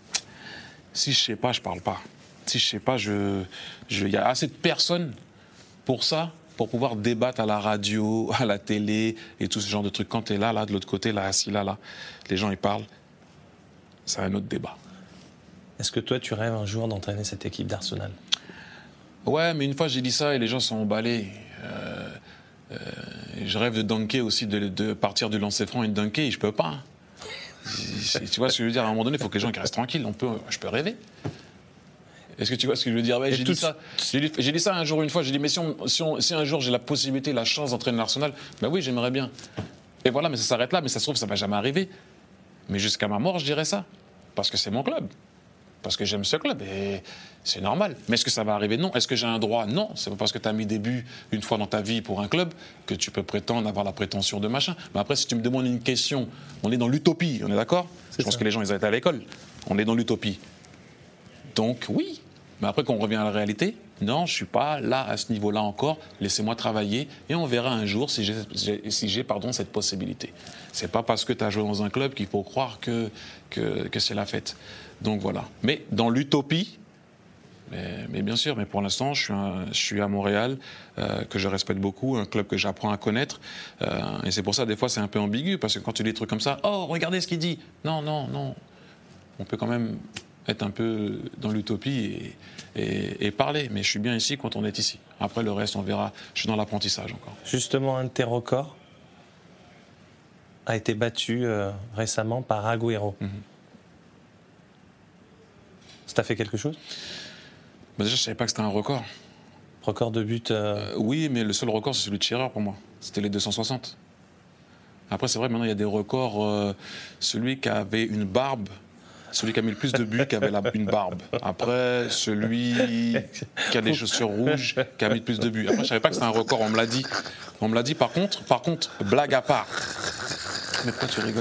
si je ne sais pas, je ne parle pas. Si je ne sais pas, je, je, y a assez de personnes pour ça, pour pouvoir débattre à la radio, à la télé et tout ce genre de trucs. Quand tu es là, là, de l'autre côté, là, assis là, là, les gens, ils parlent, c'est un autre débat. Est-ce que toi, tu rêves un jour d'entraîner cette équipe d'Arsenal ? Ouais, mais une fois j'ai dit ça et les gens sont emballés. Euh, euh, je rêve de dunker aussi, de, de partir du lancer franc et de dunker, et je peux pas. Tu vois ce que je veux dire ? À un moment donné, il faut que les gens qui restent tranquilles. On peut, je peux rêver. Est-ce que tu vois ce que je veux dire ? Ouais, j'ai, dit ça, j'ai, dit, j'ai dit ça un jour, une fois. J'ai dit, mais si, on, si, on, si un jour j'ai la possibilité, la chance d'entraîner l'Arsenal, ben oui, j'aimerais bien. Et voilà, mais ça s'arrête là. Mais ça se trouve, ça ne va jamais arriver. Mais jusqu'à ma mort, je dirais ça. Parce que c'est mon club. Parce que j'aime ce club. Et c'est normal. Mais est-ce que ça va arriver ? Non. Est-ce que j'ai un droit ? Non. C'est pas parce que tu as mis des buts une fois dans ta vie pour un club que tu peux prétendre avoir la prétention de machin. Mais après, si tu me demandes une question, on est dans l'utopie, on est d'accord ? Je pense que les gens, ils ont été à l'école. On est dans l'utopie. Donc, oui. Mais après, quand on revient à la réalité, non, je ne suis pas là, à ce niveau-là encore. Laissez-moi travailler et on verra un jour si j'ai, si j'ai pardon, cette possibilité. Ce n'est pas parce que tu as joué dans un club qu'il faut croire que, que, que c'est la fête. Donc voilà. Mais dans l'utopie, mais, mais bien sûr, mais pour l'instant, je suis, un, je suis à Montréal, euh, que je respecte beaucoup, un club que j'apprends à connaître. Euh, et c'est pour ça, des fois, c'est un peu ambigu, parce que quand tu dis des trucs comme ça, oh, regardez ce qu'il dit. Non, non, non. On peut quand même être un peu dans l'utopie et, et, et parler. Mais je suis bien ici quand on est ici. Après, le reste, on verra. Je suis dans l'apprentissage encore. Justement, un de tes records a été battu euh, récemment par Agüero. Mm-hmm. Ça t'a fait quelque chose ? Bah déjà, je ne savais pas que c'était un record. Record de but euh... Euh, Oui, mais le seul record, c'est celui de Shearer pour moi. C'était les deux cent soixante. Après, c'est vrai, maintenant, il y a des records. Euh, celui qui avait une barbe, celui qui a mis le plus de buts, qui avait la, une barbe. Après, celui qui a des chaussures rouges, qui a mis le plus de buts. Après, je ne savais pas que c'était un record, on me l'a dit. On me l'a dit, par contre, par contre, blague à part. Mais pourquoi tu rigoles ?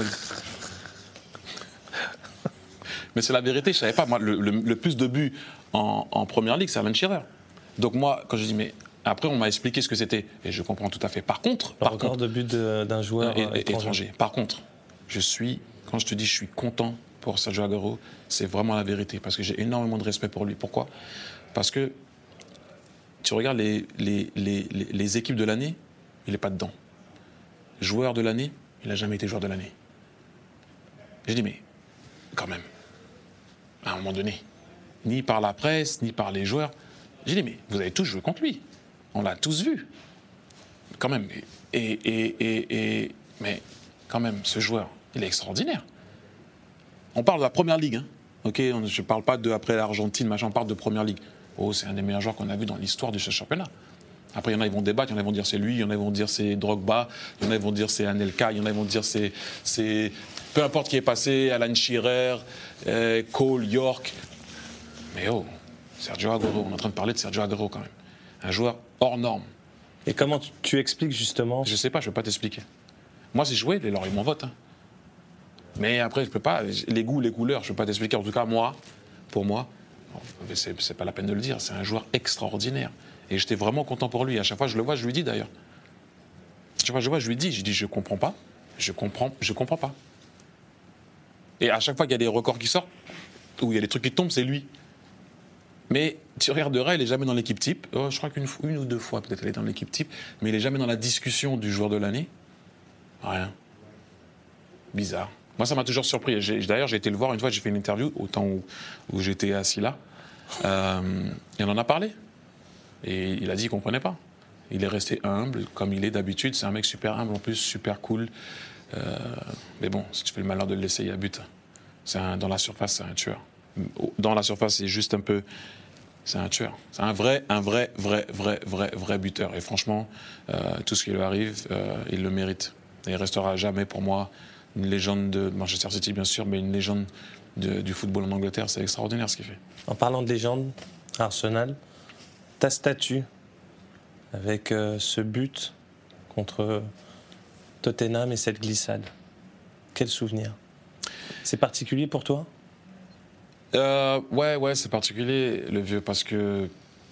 Mais c'est la vérité, je ne savais pas. Moi, le, le, le plus de buts en, en Première Ligue, c'est Alan Shearer. Donc moi, quand je dis, mais après, on m'a expliqué ce que c'était. Et je comprends tout à fait. Par contre... Le par record contre, de but de, d'un joueur et, étranger. étranger. Par contre, je suis, quand je te dis je suis content pour Sergio Agüero, c'est vraiment la vérité. Parce que j'ai énormément de respect pour lui. Pourquoi ? Parce que tu regardes les, les, les, les, les équipes de l'année, il n'est pas dedans. Joueur de l'année, il n'a jamais été joueur de l'année. Je dis, mais quand même, à un moment donné, ni par la presse, ni par les joueurs, j'ai dit, mais vous avez tous joué contre lui. On l'a tous vu. Quand même. Et, et, et, et, mais quand même, ce joueur, il est extraordinaire. On parle de la Première Ligue. Hein. Okay, on, je ne parle pas de après l'Argentine, machin, on parle de Première Ligue. Oh, c'est un des meilleurs joueurs qu'on a vu dans l'histoire de ce championnat. Après, il y en a, ils vont débattre, il y en a, ils vont dire c'est lui, il y en a, ils vont dire c'est Drogba, il y en a, ils vont dire c'est Anelka, il y en a, ils vont dire c'est... c'est peu importe qui est passé, Alan Shearer, euh, Cole, York. Mais oh, Sergio Agüero, on est en train de parler de Sergio Agüero quand même. Un joueur hors norme. Et comment tu, tu expliques justement ? Je sais pas, je ne peux pas t'expliquer. Moi, si je jouais, alors ils m'en votent. Hein. Mais après, je peux pas. Les goûts, les couleurs, je ne peux pas t'expliquer. En tout cas, moi, pour moi, c'est, c'est pas la peine de le dire. C'est un joueur extraordinaire. Et j'étais vraiment content pour lui. À chaque fois que je le vois, je lui dis d'ailleurs. À chaque fois que je le vois, je lui dis, je dis, je comprends pas. Je comprends, je comprends pas. Et à chaque fois qu'il y a des records qui sortent, où il y a des trucs qui tombent, c'est lui. Mais tu regarderas, il n'est jamais dans l'équipe type. Oh, je crois qu'une une ou deux fois, peut-être, il est dans l'équipe type. Mais il n'est jamais dans la discussion du joueur de l'année. Rien. Bizarre. Moi, ça m'a toujours surpris. J'ai, d'ailleurs, j'ai été le voir une fois, j'ai fait une interview, au temps où, où j'étais assis là. Euh, et on en a parlé. Et il a dit qu'il ne comprenait pas. Il est resté humble, comme il est d'habitude. C'est un mec super humble, en plus, super cool. Euh, mais bon, si tu fais le malheur de le laisser, il y a but. C'est un, dans la surface, c'est un tueur. Dans la surface, c'est juste un peu... C'est un tueur. C'est un vrai, un vrai, vrai, vrai, vrai, vrai buteur. Et franchement, euh, tout ce qui lui arrive, euh, il le mérite. Et il restera jamais, pour moi, une légende de Manchester City, bien sûr, mais une légende de, du football en Angleterre. C'est extraordinaire ce qu'il fait. En parlant de légende, Arsenal, ta statue avec euh, ce but contre Tottenham et cette glissade, quel souvenir ? C'est particulier pour toi ? euh, Ouais, ouais, c'est particulier, le vieux, parce que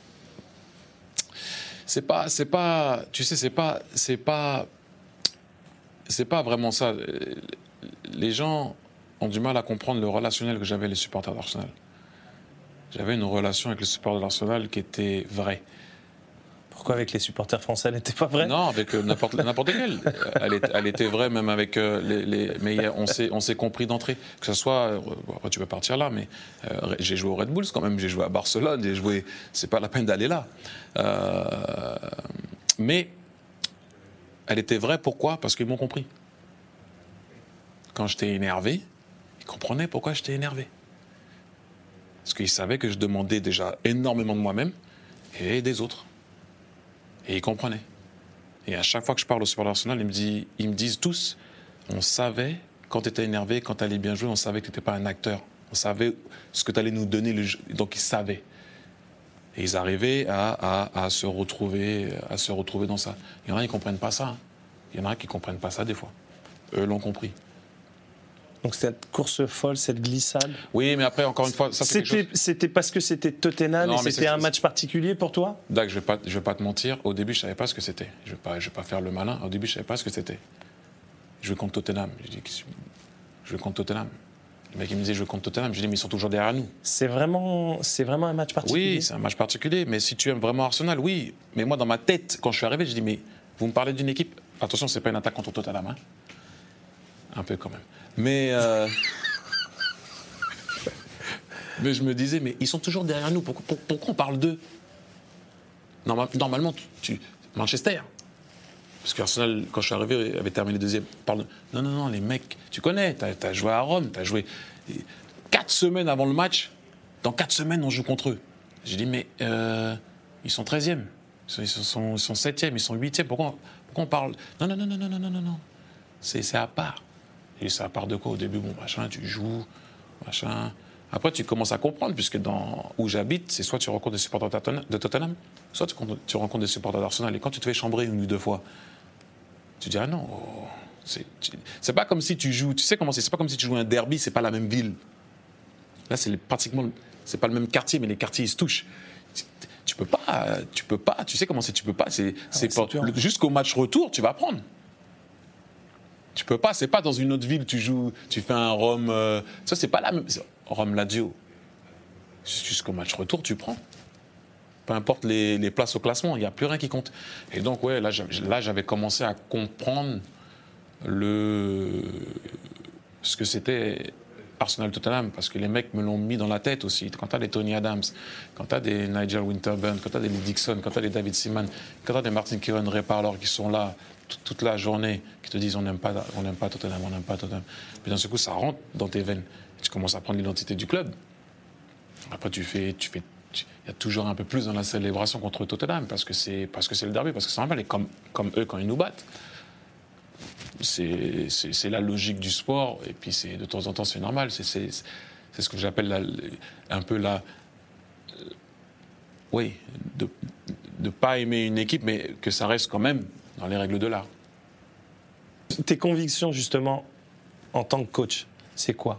c'est pas, c'est pas, tu sais, c'est pas, c'est pas, c'est pas vraiment ça. Les gens ont du mal à comprendre le relationnel que j'avais avec les supporters d'Arsenal. J'avais une relation avec les supporters d'Arsenal qui était vraie. Pourquoi avec les supporters français, elle n'était pas vraie? Non, avec euh, n'importe, n'importe quelle. Elle, est, elle était vraie même avec euh, les, les... Mais on s'est, on s'est compris d'entrée. Que ce soit... Euh, après, tu peux partir là, mais euh, j'ai joué au Red Bulls quand même, j'ai joué à Barcelone, j'ai joué... C'est pas la peine d'aller là. Euh, mais elle était vraie, pourquoi? Parce qu'ils m'ont compris. Quand j'étais énervé, ils comprenaient pourquoi j'étais énervé. Parce qu'ils savaient que je demandais déjà énormément de moi-même et des autres. Et ils comprenaient. Et à chaque fois que je parle au supporter d'Arsenal, ils me disent, ils me disent tous, on savait quand tu étais énervé, quand tu allais bien jouer, on savait que tu n'étais pas un acteur. On savait ce que tu allais nous donner. Le jeu. Donc ils savaient. Et ils arrivaient à, à, à, se retrouver, à se retrouver dans ça. Il y en a qui ne comprennent pas ça. Hein. Il y en a qui ne comprennent pas ça des fois. Eux l'ont compris. Donc cette course folle, cette glissade. Oui, mais après, encore une fois, ça c'est c'était, quelque chose... c'était parce que c'était Tottenham non, et c'était un match particulier pour toi? Dag, je ne vais, vais pas te mentir, au début, je ne savais pas ce que c'était. Je ne vais, vais pas faire le malin. Au début, je ne savais pas ce que c'était. Je vais contre Tottenham. Je dis, je vais contre Tottenham. Le mec, il me disait, je vais contre Tottenham. Je dis, mais ils sont toujours derrière nous. C'est vraiment, c'est vraiment un match particulier? Oui, c'est un match particulier. Mais si tu aimes vraiment Arsenal, oui. Mais moi, dans ma tête, quand je suis arrivé, je dis, mais vous me parlez d'une équipe... Attention, ce n'est pas une attaque contre Tottenham. Hein. Un peu quand même. Mais... Euh... Mais je me disais, mais ils sont toujours derrière nous. Pourquoi, pour, pourquoi on parle d'eux? Normalement, tu, Manchester. Parce qu'Arsenal, quand je suis arrivé, avait terminé deuxième. Parle de... Non, non, non, les mecs, tu connais. Tu as joué à Rome. Tu as joué quatre semaines avant le match. Dans quatre semaines, on joue contre eux. J'ai dit, mais euh, ils sont treizième. Ils sont, ils sont, ils sont septième. Ils sont huitième. Pourquoi, pourquoi on parle? Non, non, non, non, non, non, non, non. C'est, c'est à part. Et c'est à part de quoi? Au début, bon, machin, tu joues, machin. Après, tu commences à comprendre, puisque dans où j'habite, c'est soit tu rencontres des supporters de Tottenham, soit tu, tu rencontres des supporters d'Arsenal. Et quand tu te fais chambrer une ou deux fois, tu dis, ah non, oh, c'est, tu, c'est pas comme si tu joues, tu sais comment c'est, c'est pas comme si tu joues un derby, c'est pas la même ville. Là, c'est les, pratiquement, c'est pas le même quartier, mais les quartiers, ils se touchent. Tu, tu peux pas, tu peux pas, tu sais comment c'est, tu peux pas, c'est, ah c'est, ouais, c'est pas, jusqu'au match retour, tu vas apprendre. Tu peux pas, c'est pas dans une autre ville, tu joues, tu fais un Rome. Euh, ça, c'est pas la même. Rome-Lazio. Jusqu'au match retour, tu prends. Peu importe les, les places au classement, il n'y a plus rien qui compte. Et donc, ouais, là, j'avais, là, j'avais commencé à comprendre le, ce que c'était Arsenal-Tottenham, parce que les mecs me l'ont mis dans la tête aussi. Quand tu as des Tony Adams, quand tu as des Nigel Winterburn, quand tu as des Lee Dixon, quand tu as des David Seaman, quand tu as des Martin Kieran Ray-Parlour qui sont là toute la journée, qui te disent on n'aime pas, on n'aime pas Tottenham, on n'aime pas Tottenham. Puis d'un seul coup, ça rentre dans tes veines. Et tu commences à prendre l'identité du club. Après, tu fais, tu fais, il y a toujours un peu plus dans la célébration contre Tottenham parce que c'est, parce que c'est le derby, parce que c'est normal. Et comme, comme eux, quand ils nous battent, c'est, c'est, c'est la logique du sport. Et puis c'est de temps en temps, c'est normal. C'est, c'est, c'est ce que j'appelle la, un peu la, euh, oui, de ne pas aimer une équipe, mais que ça reste quand même dans les règles de l'art. Tes convictions, justement, en tant que coach, c'est quoi?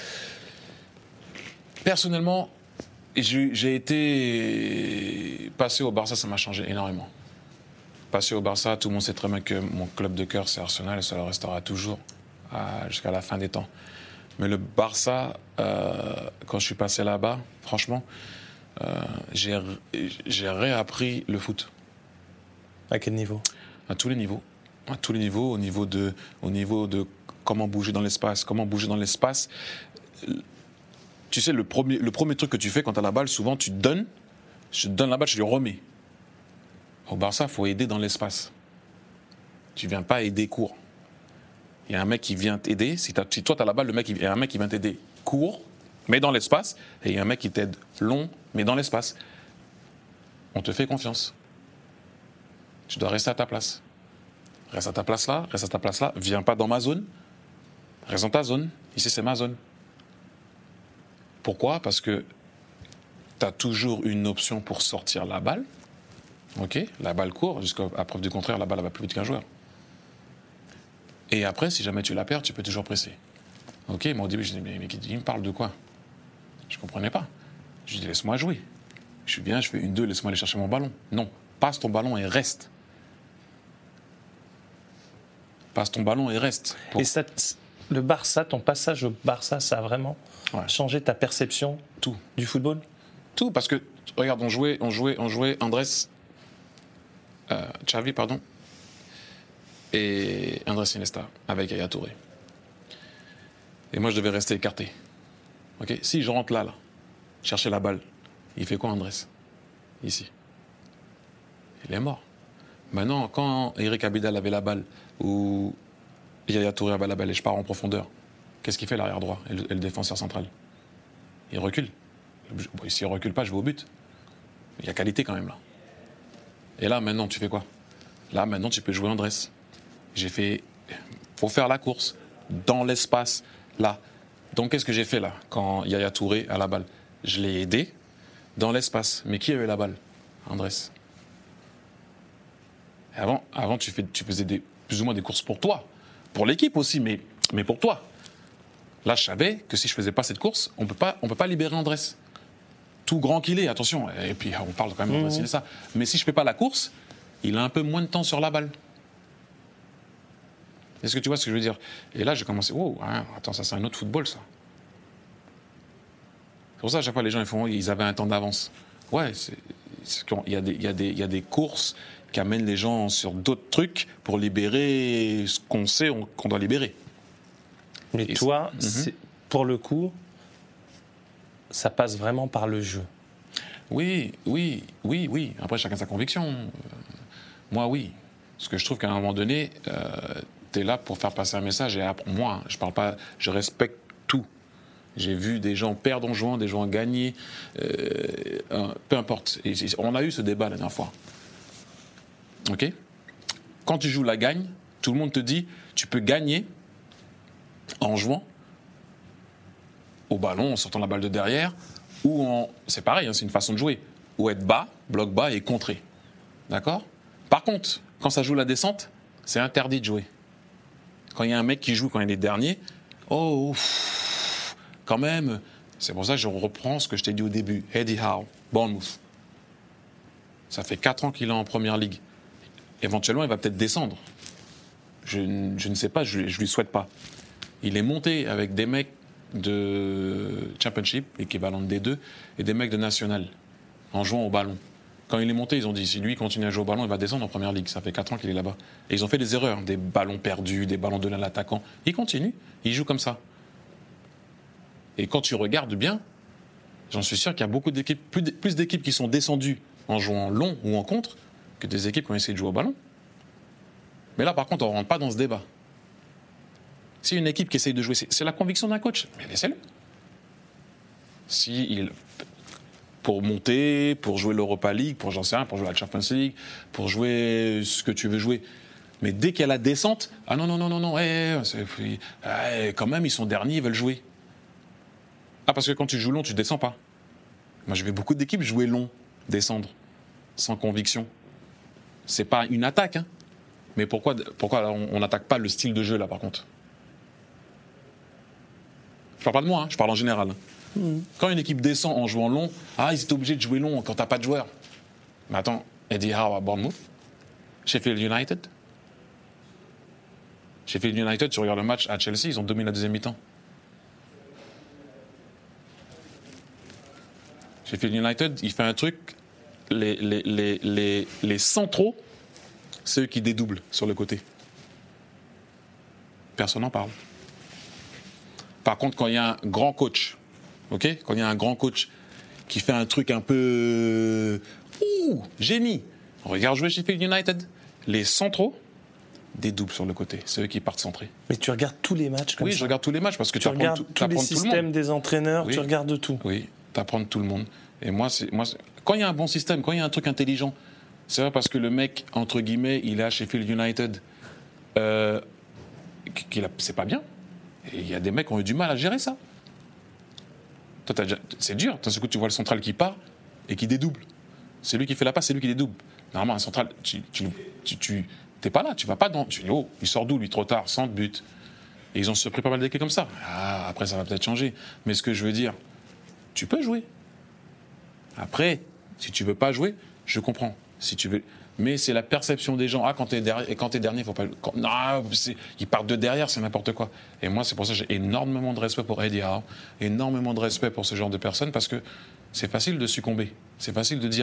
Personnellement, j'ai, j'ai été passé au Barça, ça m'a changé énormément. Passé au Barça, tout le monde sait très bien que mon club de cœur, c'est Arsenal, et ça le restera toujours à, jusqu'à la fin des temps. Mais le Barça, euh, quand je suis passé là-bas, franchement, euh, j'ai, j'ai réappris le foot. À quel niveau? À tous les niveaux. À tous les niveaux, au niveau de, au niveau de comment bouger dans l'espace. Comment bouger dans l'espace. Tu sais, le premier, le premier truc que tu fais quand tu as la balle, souvent tu donnes, je donne la balle, je lui remets. Au Barça, il faut aider dans l'espace. Tu ne viens pas aider court. Il y a un mec qui vient t'aider. Si, si toi, tu as la balle, le mec, il y a un mec qui vient t'aider court, mais dans l'espace. Et il y a un mec qui t'aide long, mais dans l'espace. On te fait confiance. Tu dois rester à ta place. Reste à ta place là, reste à ta place là. Viens pas dans ma zone. Reste dans ta zone. Ici, c'est ma zone. Pourquoi? Parce que tu as toujours une option pour sortir la balle. OK? La balle court. Jusqu'à preuve du contraire, la balle va plus vite qu'un joueur. Et après, si jamais tu la perds, tu peux toujours presser. OK? Mais au début, je dis, mais, mais il me parle de quoi? Je ne comprenais pas. Je lui dis, laisse-moi jouer. Je suis bien, je fais une deux, laisse-moi aller chercher mon ballon. Non. Passe ton ballon et reste. Passe ton ballon et reste. Pour... Et ça, le Barça, ton passage au Barça, ça a vraiment ouais. changé ta perception Tout. du football? Tout, parce que, regarde, on jouait, on jouait, on jouait Andrés euh, Xavi, pardon, et Andrés Iniesta avec Yaya Touré. Et moi, je devais rester écarté. Okay, si je rentre là, là, chercher la balle, il fait quoi, Andrés? Ici. Il est mort. Maintenant, quand Eric Abidal avait la balle, ou Yaya Touré avait la balle et je pars en profondeur, qu'est-ce qu'il fait l'arrière droit et le, et le défenseur central? Il recule. Bon, s'il ne recule pas, je vais au but. Il y a qualité quand même là. Et là, maintenant, tu fais quoi? Là, maintenant, tu peux jouer Andrés. J'ai fait... faut faire la course dans l'espace, là. Donc, qu'est-ce que j'ai fait là, quand Yaya Touré a la balle? Je l'ai aidé dans l'espace. Mais qui avait la balle? Andrés. Et avant, avant tu, fais, tu faisais des, plus ou moins des courses pour toi. Pour l'équipe aussi, mais, mais pour toi. Là, je savais que si je ne faisais pas cette course, on ne peut pas libérer Andrés. Tout grand qu'il est, attention. Et puis, on parle quand même d'Andrés, mmh. ça. Mais si je ne fais pas la course, il a un peu moins de temps sur la balle. Est-ce que tu vois ce que je veux dire? Et là, j'ai commencé, oh, hein, attends, ça c'est un autre football, ça. C'est pour ça, à chaque fois, les gens, ils, font, ils avaient un temps d'avance. Ouais, c'est, c'est, il, y a des, il, y a des, il y a des courses qui amènent les gens sur d'autres trucs pour libérer ce qu'on sait on, qu'on doit libérer. Mais Et toi, c'est, c'est, pour le coup, ça passe vraiment par le jeu. Oui, oui, oui, oui. Après, chacun sa conviction. Euh, moi, oui. Parce que je trouve qu'à un moment donné, euh, tu es là pour faire passer un message. Et après, moi, je parle pas, je respecte tout. J'ai vu des gens perdre en jouant, des gens gagner, euh, euh, peu importe. Et on a eu ce débat la dernière fois. Ok ? Quand tu joues la gagne, tout le monde te dit, tu peux gagner en jouant au ballon, en sortant la balle de derrière, ou en... C'est pareil, hein, c'est une façon de jouer. Ou être bas, bloc bas et contrer. D'accord ? Par contre, quand ça joue la descente, c'est interdit de jouer. Quand il y a un mec qui joue, quand il est dernier, oh, pff, quand même. C'est pour ça que je reprends ce que je t'ai dit au début. Eddie Howe, Bournemouth. Ça fait quatre ans qu'il est en première ligue. Éventuellement, il va peut-être descendre. Je, je ne sais pas, je ne lui souhaite pas. Il est monté avec des mecs de Championship, équivalent de D deux, et des mecs de National, en jouant au ballon. Quand il est monté, ils ont dit, si lui continue à jouer au ballon, il va descendre en première ligue. Ça fait quatre ans qu'il est là-bas. Et ils ont fait des erreurs, des ballons perdus, des ballons donnés à l'attaquant. Il continue, il joue comme ça. Et quand tu regardes bien, j'en suis sûr qu'il y a beaucoup d'équipes, plus, plus d'équipes qui sont descendues en jouant long ou en contre, que des équipes qui ont essayé de jouer au ballon. Mais là, par contre, on ne rentre pas dans ce débat. Si une équipe qui essaye de jouer, c'est, c'est la conviction d'un coach, mais laissez-le. Si il... pour monter, pour jouer l'Europa League, pour j'en sais rien, pour jouer la Champions League, pour jouer ce que tu veux jouer. Mais dès qu'il y a la descente, ah non, non, non, non, non, hey, c'est, hey, quand même, ils sont derniers, ils veulent jouer. Ah, parce que quand tu joues long, tu ne descends pas. Moi, je vais beaucoup d'équipes jouer long, descendre, sans conviction. C'est pas une attaque, hein. Mais pourquoi, pourquoi on n'attaque pas le style de jeu, là, par contre? Je parle pas de moi, hein, je parle en général. Mmh. Quand une équipe descend en jouant long, ah, ils étaient obligés de jouer long quand t'as pas de joueurs. Mais attends, Eddie Howe à Bournemouth, Sheffield United. Sheffield United, tu regardes le match à Chelsea, ils ont dominé la deuxième mi-temps. Sheffield United, il fait un truc, les, les, les, les, les centraux, c'est eux qui dédoublent sur le côté. Personne n'en parle. Par contre, quand il y a un grand coach, ok, quand il y a un grand coach qui fait un truc un peu... Ouh, génie. On regarde jouer Sheffield United. Les centraux dédoublent sur le côté. C'est eux qui partent centrer. Mais tu regardes tous les matchs comme oui, ça. Oui, je regarde tous les matchs parce que tu, tu regardes tout, tous les systèmes des entraîneurs, oui. Tu regardes tout. Oui, tu apprends tout le monde. Et moi, c'est, moi c'est... quand il y a un bon système, quand il y a un truc intelligent, c'est pas parce que le mec, entre guillemets, il est à Sheffield United, euh, qu'il a... c'est pas bien. Et il y a des mecs qui ont eu du mal à gérer ça. Toi, t'as déjà... c'est dur. D'un seul coup, tu vois le central qui part et qui dédouble. C'est lui qui fait la passe, c'est lui qui dédouble. Normalement, un central, tu, tu, tu, tu t'es pas là, tu vas pas dans. Tu dis, oh, il sort d'où, lui, trop tard, sans but. Et ils ont se pris pas mal d'équipes comme ça. Ah, après, ça va peut-être changer. Mais ce que je veux dire, tu peux jouer. Après, si tu veux pas jouer, je comprends. Si tu veux. Mais c'est la perception des gens. Ah, quand t'es derrière, et quand t'es dernier, faut pas. Quand... Non, c'est... ils partent de derrière, c'est n'importe quoi. Et moi, c'est pour ça que j'ai énormément de respect pour Eddie Howe, énormément de respect pour ce genre de personnes, parce que c'est facile de succomber. C'est facile de dire,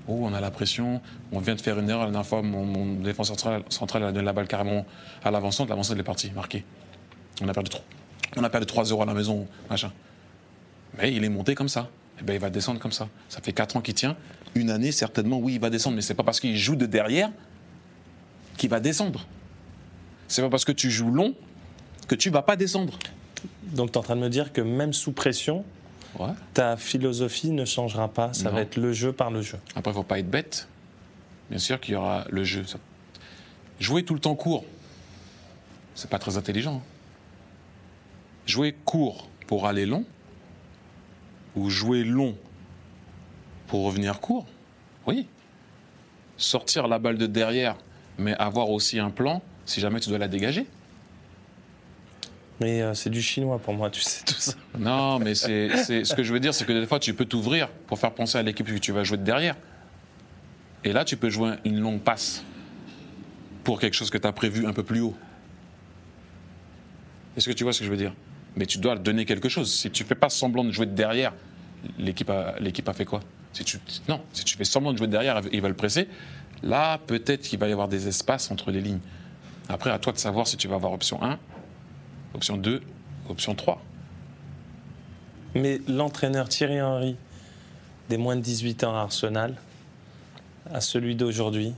Oh, on a la pression, on vient de faire une erreur. La dernière fois, mon, mon défenseur central, central a donné la balle carrément à l'avancante. L'avancante, elle est partie, marquée. On a perdu trop. On a perdu trois zéro à la maison, machin. Mais il est monté comme ça. Et ben, il va descendre comme ça. Ça fait quatre ans qu'il tient. Une année, certainement, oui, il va descendre. Mais c'est pas parce qu'il joue de derrière qu'il va descendre. C'est pas parce que tu joues long que tu vas pas descendre. Donc tu es en train de me dire que même sous pression, ouais. ta philosophie ne changera pas. Ça non. va être le jeu par le jeu. Après, il ne faut pas être bête. Bien sûr qu'il y aura le jeu. Jouer tout le temps court, c'est pas très intelligent. Jouer court pour aller long, ou jouer long pour revenir court, oui. Sortir la balle de derrière, mais avoir aussi un plan si jamais tu dois la dégager. Mais euh, c'est du chinois pour moi, tu sais tout ça. Non, mais c'est, c'est, ce que je veux dire, c'est que des fois, tu peux t'ouvrir pour faire penser à l'équipe que tu vas jouer de derrière. Et là, tu peux jouer une longue passe pour quelque chose que tu as prévu un peu plus haut. Est-ce que tu vois ce que je veux dire ? Mais tu dois donner quelque chose. Si tu ne fais pas semblant de jouer de derrière, l'équipe a, l'équipe a fait quoi ? si tu, Non, si tu fais semblant de jouer de derrière et ils veulent presser, là, peut-être qu'il va y avoir des espaces entre les lignes. Après, à toi de savoir si tu vas avoir option un, option deux, option trois. Mais l'entraîneur Thierry Henry, des moins de dix-huit ans à Arsenal, à celui d'aujourd'hui,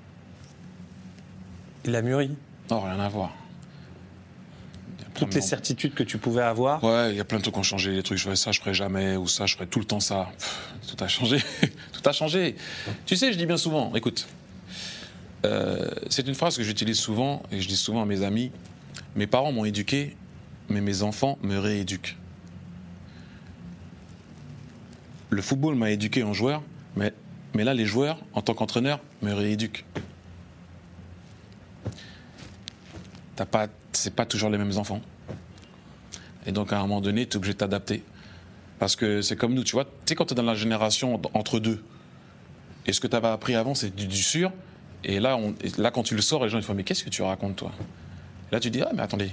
il a mûri. Non, rien à voir. Toutes les certitudes que tu pouvais avoir. Ouais, il y a plein de trucs qui ont changé. Les trucs, je ferais ça, je ferais jamais, ou ça, je ferais tout le temps ça. Pff, tout a changé. Tout a changé. Tu sais, je dis bien souvent, écoute, euh, c'est une phrase que j'utilise souvent, et je dis souvent à mes amis, mes parents m'ont éduqué, mais mes enfants me rééduquent. Le football m'a éduqué en joueur, mais, mais là, les joueurs, en tant qu'entraîneur, me rééduquent. T'as pas, c'est pas toujours les mêmes enfants. Et donc, à un moment donné, tu es obligé de t'adapter. Parce que c'est comme nous, tu vois, tu sais, quand tu es dans la génération entre deux, et ce que tu avais appris avant, c'est du, du sûr, et là, on, et là, quand tu le sors, les gens ils font, mais qu'est-ce que tu racontes, toi ? Et là, tu dis, ah, mais attendez,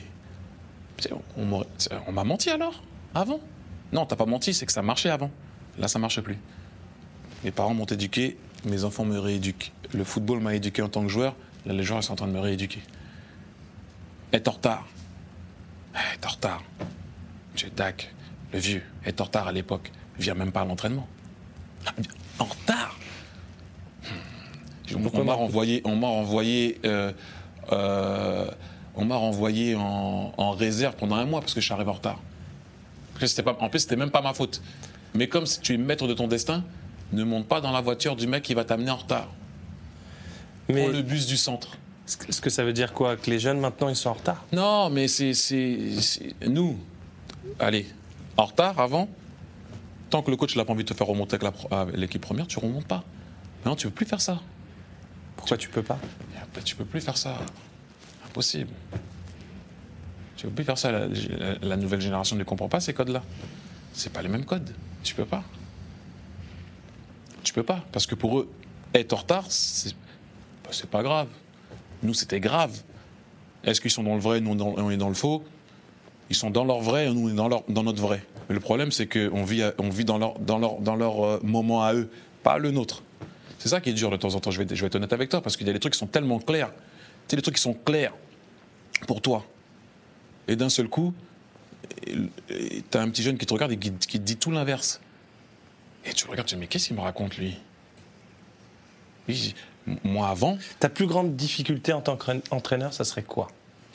on, on m'a menti alors, avant ? Non, t'as pas menti, c'est que ça marchait avant. Là, ça marche plus. Mes parents m'ont éduqué, mes enfants me rééduquent. Le football m'a éduqué en tant que joueur, là, les joueurs ils sont en train de me rééduquer. Être en retard. Être en retard. Monsieur Dac, le vieux, être en retard à l'époque, vient même pas à l'entraînement. En retard. On, on m'a renvoyé, on m'a renvoyé, euh, euh, on m'a renvoyé en, en réserve pendant un mois parce que je suis arrivé en retard. Parce que c'était pas, en plus, c'était même pas ma faute. Mais comme si tu es maître de ton destin, ne monte pas dans la voiture du mec qui va t'amener en retard. Mais prends le bus du centre. Est-ce que ça veut dire quoi ? Que les jeunes, maintenant, ils sont en retard ? Non, mais c'est, c'est, c'est... Nous, allez, en retard, avant, tant que le coach n'a pas envie de te faire remonter avec, la, avec l'équipe première, tu ne remontes pas. Maintenant, tu ne peux plus faire ça. Pourquoi tu ne peux pas ? Tu ne peux plus faire ça. Impossible. Tu ne peux plus faire ça. La, la, la nouvelle génération ne comprend pas ces codes-là. Ce n'est pas les mêmes codes. Tu ne peux pas. Tu ne peux pas. Parce que pour eux, être en retard, c'est, bah, c'est pas grave. Nous, c'était grave. Est-ce qu'ils sont dans le vrai, nous, on est dans le faux ? Ils sont dans leur vrai, nous, on est dans, leur, dans notre vrai. Mais le problème, c'est qu'on vit, on vit dans leur, dans, leur, dans leur euh, moment à eux, pas le nôtre. C'est ça qui est dur de temps en temps, je vais, je vais être honnête avec toi, parce qu'il y a des trucs qui sont tellement clairs. Tu sais, des trucs qui sont clairs pour toi. Et d'un seul coup, t'as un petit jeune qui te regarde et qui, qui te dit tout l'inverse. Et tu le regardes, tu te dis, mais qu'est-ce qu'il me raconte, lui ? Oui, moi, avant... Ta plus grande difficulté en tant qu'entraîneur, ça serait quoi ?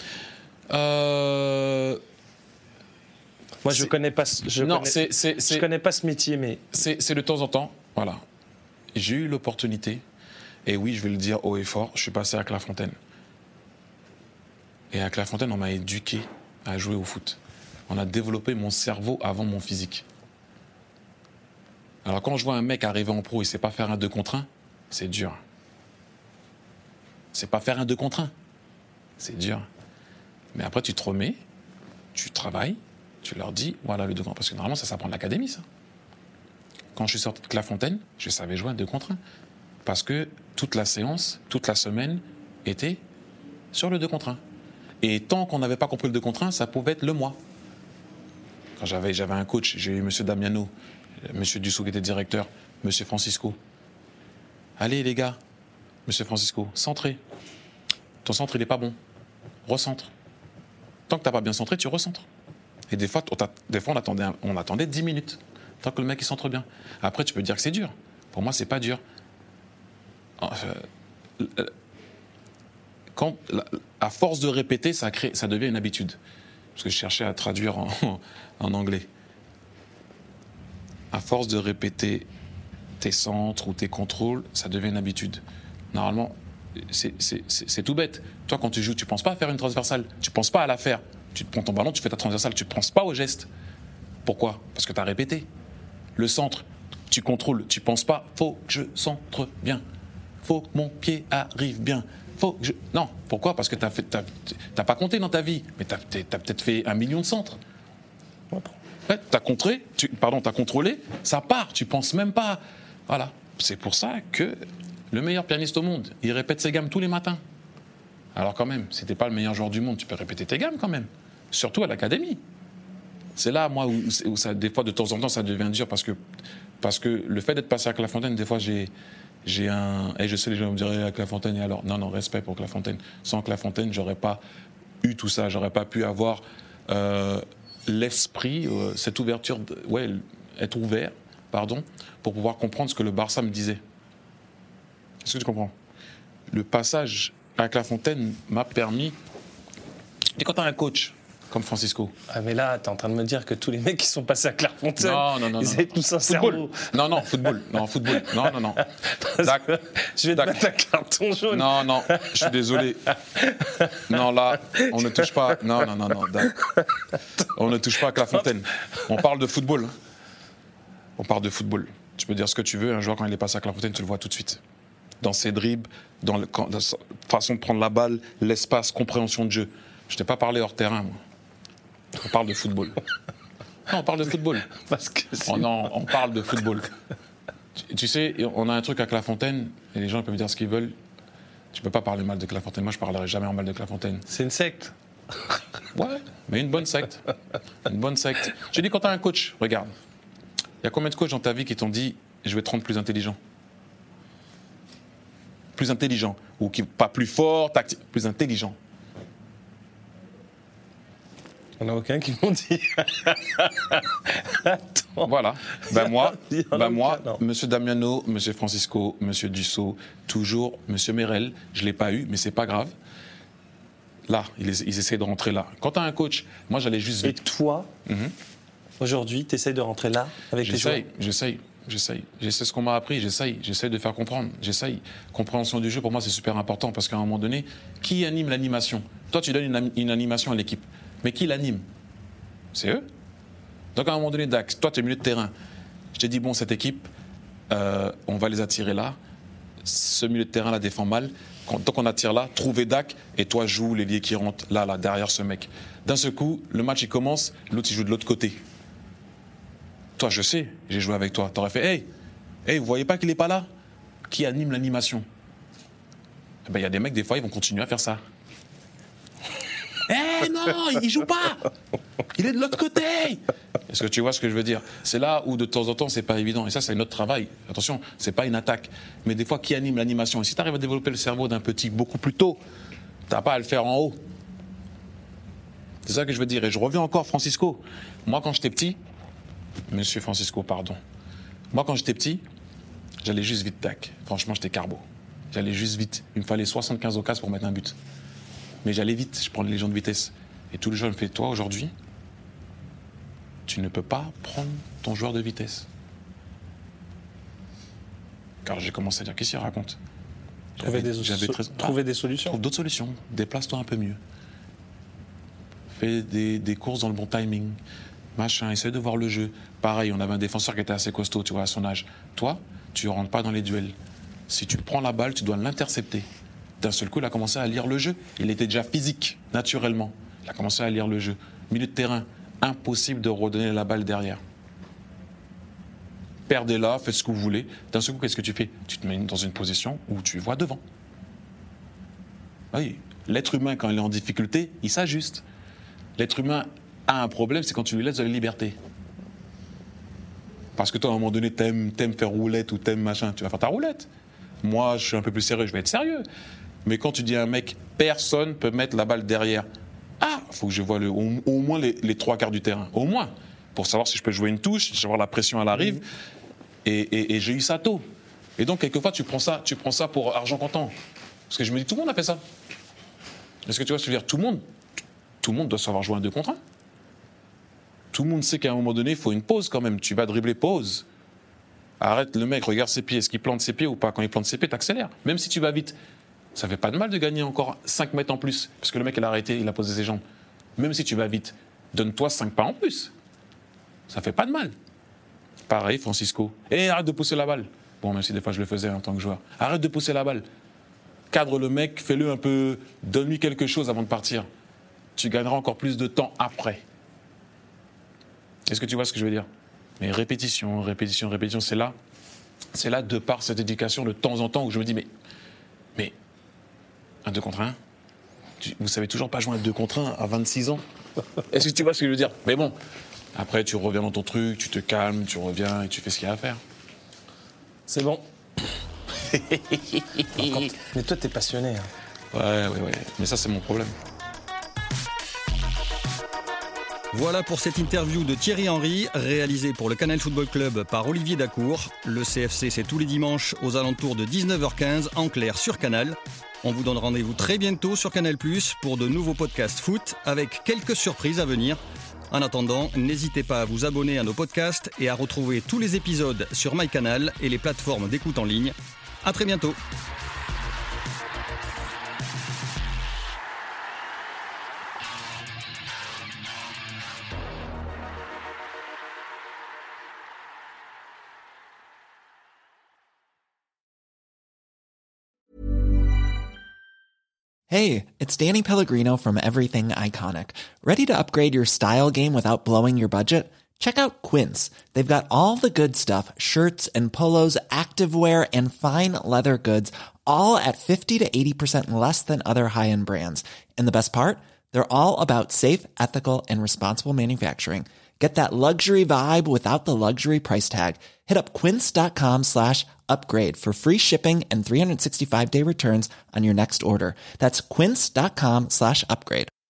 euh... Moi, je ne connais, pas, je non, connais, c'est, c'est, je c'est... connais pas ce métier, mais... C'est, c'est de temps en temps, voilà. J'ai eu l'opportunité, et oui, je vais le dire haut et fort, je suis passé à Clairefontaine. Et à Clairefontaine, on m'a éduqué à jouer au foot. On a développé mon cerveau avant mon physique. Alors quand je vois un mec arriver en pro, il ne sait pas faire un deux contre un, c'est dur. C'est pas faire un deux contre un. C'est dur. Mais après, tu te remets, tu travailles, tu leur dis, voilà le deux contre un. Parce que normalement, ça s'apprend de l'académie, ça. Quand je suis sorti de Clairefontaine, je savais jouer un deux contre un. Parce que toute la séance, toute la semaine, était sur le deux contre un. Et tant qu'on n'avait pas compris le deux contre un, ça pouvait être le mois. Quand j'avais, j'avais un coach, j'ai eu M. Damiano, M. Dussault qui était directeur, M. Francisco. allez les gars, monsieur Francisco, centrez. Ton centre, il n'est pas bon. Recentre. Tant que tu n'as pas bien centré, tu recentres. Et des fois, on, des fois on, attendait, on attendait dix minutes, tant que le mec il centre bien. Après, tu peux dire que c'est dur. Pour moi, c'est pas dur. Euh, quand, à force de répéter, ça, crée, ça devient une habitude. Parce que je cherchais à traduire en, en anglais. À force de répéter tes centres ou tes contrôles, ça devient une habitude. Normalement, c'est, c'est, c'est, c'est tout bête. Toi, quand tu joues, tu ne penses pas à faire une transversale. Tu ne penses pas à la faire. Tu te prends ton ballon, tu fais ta transversale. Tu ne penses pas au geste. Pourquoi ? Parce que tu as répété. Le centre, tu contrôles. Tu ne penses pas, faut que je centre bien. Faut que mon pied arrive bien. Faut que je... Non. Pourquoi ? Parce que tu n'as pas compté dans ta vie. Mais tu as peut-être fait un million de centres. Ouais, tu as contré, tu, pardon, tu as contrôlé, ça part. Tu ne penses même pas. Voilà. C'est pour ça que le meilleur pianiste au monde, il répète ses gammes tous les matins. Alors quand même, si tu n'es pas le meilleur joueur du monde, tu peux répéter tes gammes quand même. Surtout à l'académie. C'est là, moi, où, où ça, des fois, de temps en temps, ça devient dur parce que, parce que le fait d'être passé à Clairefontaine, des fois, j'ai, j'ai un... Et je sais, les gens me diraient à Clairefontaine, et alors ? Non, non, respect pour Clairefontaine. Sans Clairefontaine, j'aurais pas eu tout ça. J'aurais pas pu avoir euh, l'esprit, euh, cette ouverture, de, ouais, être ouvert, pardon, pour pouvoir comprendre ce que le Barça me disait. Est-ce que tu comprends ? Le passage à Clairefontaine m'a permis... Et quand tu as un coach comme Francisco... Ah mais là, tu es en train de me dire que tous les mecs qui sont passés à Clairefontaine, non, non, non, ils non, avaient non. tous un football. cerveau. Non, non, football. Non, football. Non, non, non. Je vais te mettre un carton jaune. Non, non, je suis désolé. Non, là, on ne touche pas... Non, non, non, non. On ne touche pas à Clairefontaine. On parle de football. On parle de football. Tu peux dire ce que tu veux. Un joueur, quand il est passé à Clairefontaine, tu le vois tout de suite. Dans ses dribbles, dans, le, dans sa façon de prendre la balle, l'espace, compréhension de jeu. Je t'ai pas parlé hors terrain, moi. On parle de football. Non, on parle de football. Parce que on, non, on parle de football. Tu, tu sais, on a un truc à Clairefontaine, et les gens peuvent dire ce qu'ils veulent. Tu peux pas parler mal de Clairefontaine. Moi, je parlerai jamais en mal de Clairefontaine. C'est une secte. Ouais, mais une bonne secte. Une bonne secte. Je dis, quand tu as un coach, regarde. Il y a combien de coachs dans ta vie qui t'ont dit « je vais te rendre plus intelligent » ? Plus intelligent. Ou qui, pas plus fort, tactique, plus intelligent. Il n'y en a aucun qui m'ont dit. Attends. Voilà. Ben moi, ben moi non. Monsieur Damiano, Monsieur Francisco, Monsieur Dussault, toujours Monsieur Merel, je ne l'ai pas eu, mais c'est pas grave. Là, ils, ils essaient de rentrer là. Quand tu as un coach, moi j'allais juste vite. Et toi, mm-hmm. aujourd'hui, tu essayes de rentrer là avec les joueurs ? J'essaye, j'essaye. J'essaie ce qu'on m'a appris, j'essaye. J'essaie de faire comprendre, j'essaye. Compréhension du jeu, pour moi, c'est super important parce qu'à un moment donné, qui anime l'animation ? Toi, tu donnes une, une animation à l'équipe. Mais qui l'anime ? C'est eux. Donc à un moment donné, Dax, toi tu es milieu de terrain. Je t'ai dit, bon, cette équipe, euh, on va les attirer là. Ce milieu de terrain la défend mal. Quand, donc on attire là, trouvez Dax, et toi joue l'ailier qui rentre là, là, derrière ce mec. D'un seul coup, le match il commence, l'autre il joue de l'autre côté. Toi, je sais, j'ai joué avec toi. T'aurais fait, hey, hey, vous voyez pas qu'il est pas là ? Qui anime l'animation ? Eh ben, il y a des mecs, des fois, ils vont continuer à faire ça. Eh non, il joue pas. Il est de l'autre côté. Est-ce que tu vois ce que je veux dire ? C'est là où de temps en temps c'est pas évident. Et ça, c'est notre travail. Attention, c'est pas une attaque. Mais des fois, qui anime l'animation ? Et si tu arrives à développer le cerveau d'un petit beaucoup plus tôt, t'as pas à le faire en haut. C'est ça que je veux dire. Et je reviens encore, Francisco. Moi, quand j'étais petit, Monsieur Francisco, pardon. Moi, quand j'étais petit, j'allais juste vite, tac. Franchement, j'étais carbo. J'allais juste vite. Il me fallait soixante-quinze occasions pour mettre un but. Mais j'allais vite, je prends les légions de vitesse. Et tout le jeu me fait, toi, aujourd'hui, tu ne peux pas prendre ton joueur de vitesse. Car j'ai commencé à dire, qu'est-ce qu'il raconte ? Trouver des, so- très... trouver des solutions. Trouve d'autres solutions. Déplace-toi un peu mieux. Fais des, des courses dans le bon timing. Machin, essaie de voir le jeu. Pareil, on avait un défenseur qui était assez costaud, tu vois, à son âge. Toi, tu ne rentres pas dans les duels. Si tu prends la balle, tu dois l'intercepter. D'un seul coup, il a commencé à lire le jeu. Il était déjà physique, naturellement. Il a commencé à lire le jeu. Milieu de terrain, impossible de redonner la balle derrière. Perdez-la, faites ce que vous voulez. D'un seul coup, qu'est-ce que tu fais ? Tu te mets dans une position où tu vois devant. Oui, l'être humain, quand il est en difficulté, il s'ajuste. L'être humain a un problème, c'est quand tu lui laisses de la liberté. Parce que toi, à un moment donné, t'aimes, t'aimes faire roulette ou t'aimes machin, tu vas faire ta roulette. Moi, je suis un peu plus sérieux, je vais être sérieux. Mais quand tu dis à un mec, personne peut mettre la balle derrière. Ah, il faut que je voie le, au, au moins les, les trois quarts du terrain. Au moins. Pour savoir si je peux jouer une touche, savoir la pression, elle arrive. Mmh. Et, et, et j'ai eu ça tôt. Et donc, quelquefois, tu prends ça, tu prends ça pour argent comptant. Parce que je me dis, tout le monde a fait ça. Est-ce que tu vois ce que je veux dire ? Tout le monde, tout le monde doit savoir jouer un deux contre un. Tout le monde sait qu'à un moment donné, il faut une pause quand même. Tu vas dribbler, pause. Arrête le mec, regarde ses pieds. Est-ce qu'il plante ses pieds ou pas ? Quand il plante ses pieds, t'accélères. Même si tu vas vite. Ça fait pas de mal de gagner encore cinq mètres en plus. Parce que le mec, il a arrêté, il a posé ses jambes. Même si tu vas vite, donne-toi cinq pas en plus. Ça fait pas de mal. Pareil, Francisco. Et arrête de pousser la balle. Bon, même si des fois je le faisais en tant que joueur. Arrête de pousser la balle. Cadre le mec, fais-le un peu, donne-lui quelque chose avant de partir. Tu gagneras encore plus de temps après. Est-ce que tu vois ce que je veux dire ? Mais répétition, répétition, répétition, c'est là. C'est là, de par cette éducation, de temps en temps, où je me dis, mais... Mais... Un deux contre un ? Vous savez toujours pas jouer un deux contre un à vingt-six ans ? Est-ce que tu vois ce que je veux dire ? Mais bon, après tu reviens dans ton truc, tu te calmes, tu reviens et tu fais ce qu'il y a à faire. C'est bon. Encore... Mais toi, t'es passionné. Hein. Ouais, ouais, ouais. Mais ça, c'est mon problème. Voilà pour cette interview de Thierry Henry, réalisée pour le Canal Football Club par Olivier Dacour. Le C F C, c'est tous les dimanches aux alentours de dix-neuf heures quinze, en clair sur Canal. On vous donne rendez-vous très bientôt sur Canal plus, pour de nouveaux podcasts foot, avec quelques surprises à venir. En attendant, n'hésitez pas à vous abonner à nos podcasts et à retrouver tous les épisodes sur MyCanal et les plateformes d'écoute en ligne. À très bientôt. Hey, it's Danny Pellegrino from Everything Iconic. Ready to upgrade your style game without blowing your budget? Check out Quince. They've got all the good stuff, shirts and polos, activewear, and fine leather goods, all at fifty to eighty percent less than other high-end brands. And the best part? They're all about safe, ethical, and responsible manufacturing. Get that luxury vibe without the luxury price tag. Hit up quince.com slash upgrade for free shipping and three sixty-five day returns on your next order. That's quince.com slash upgrade.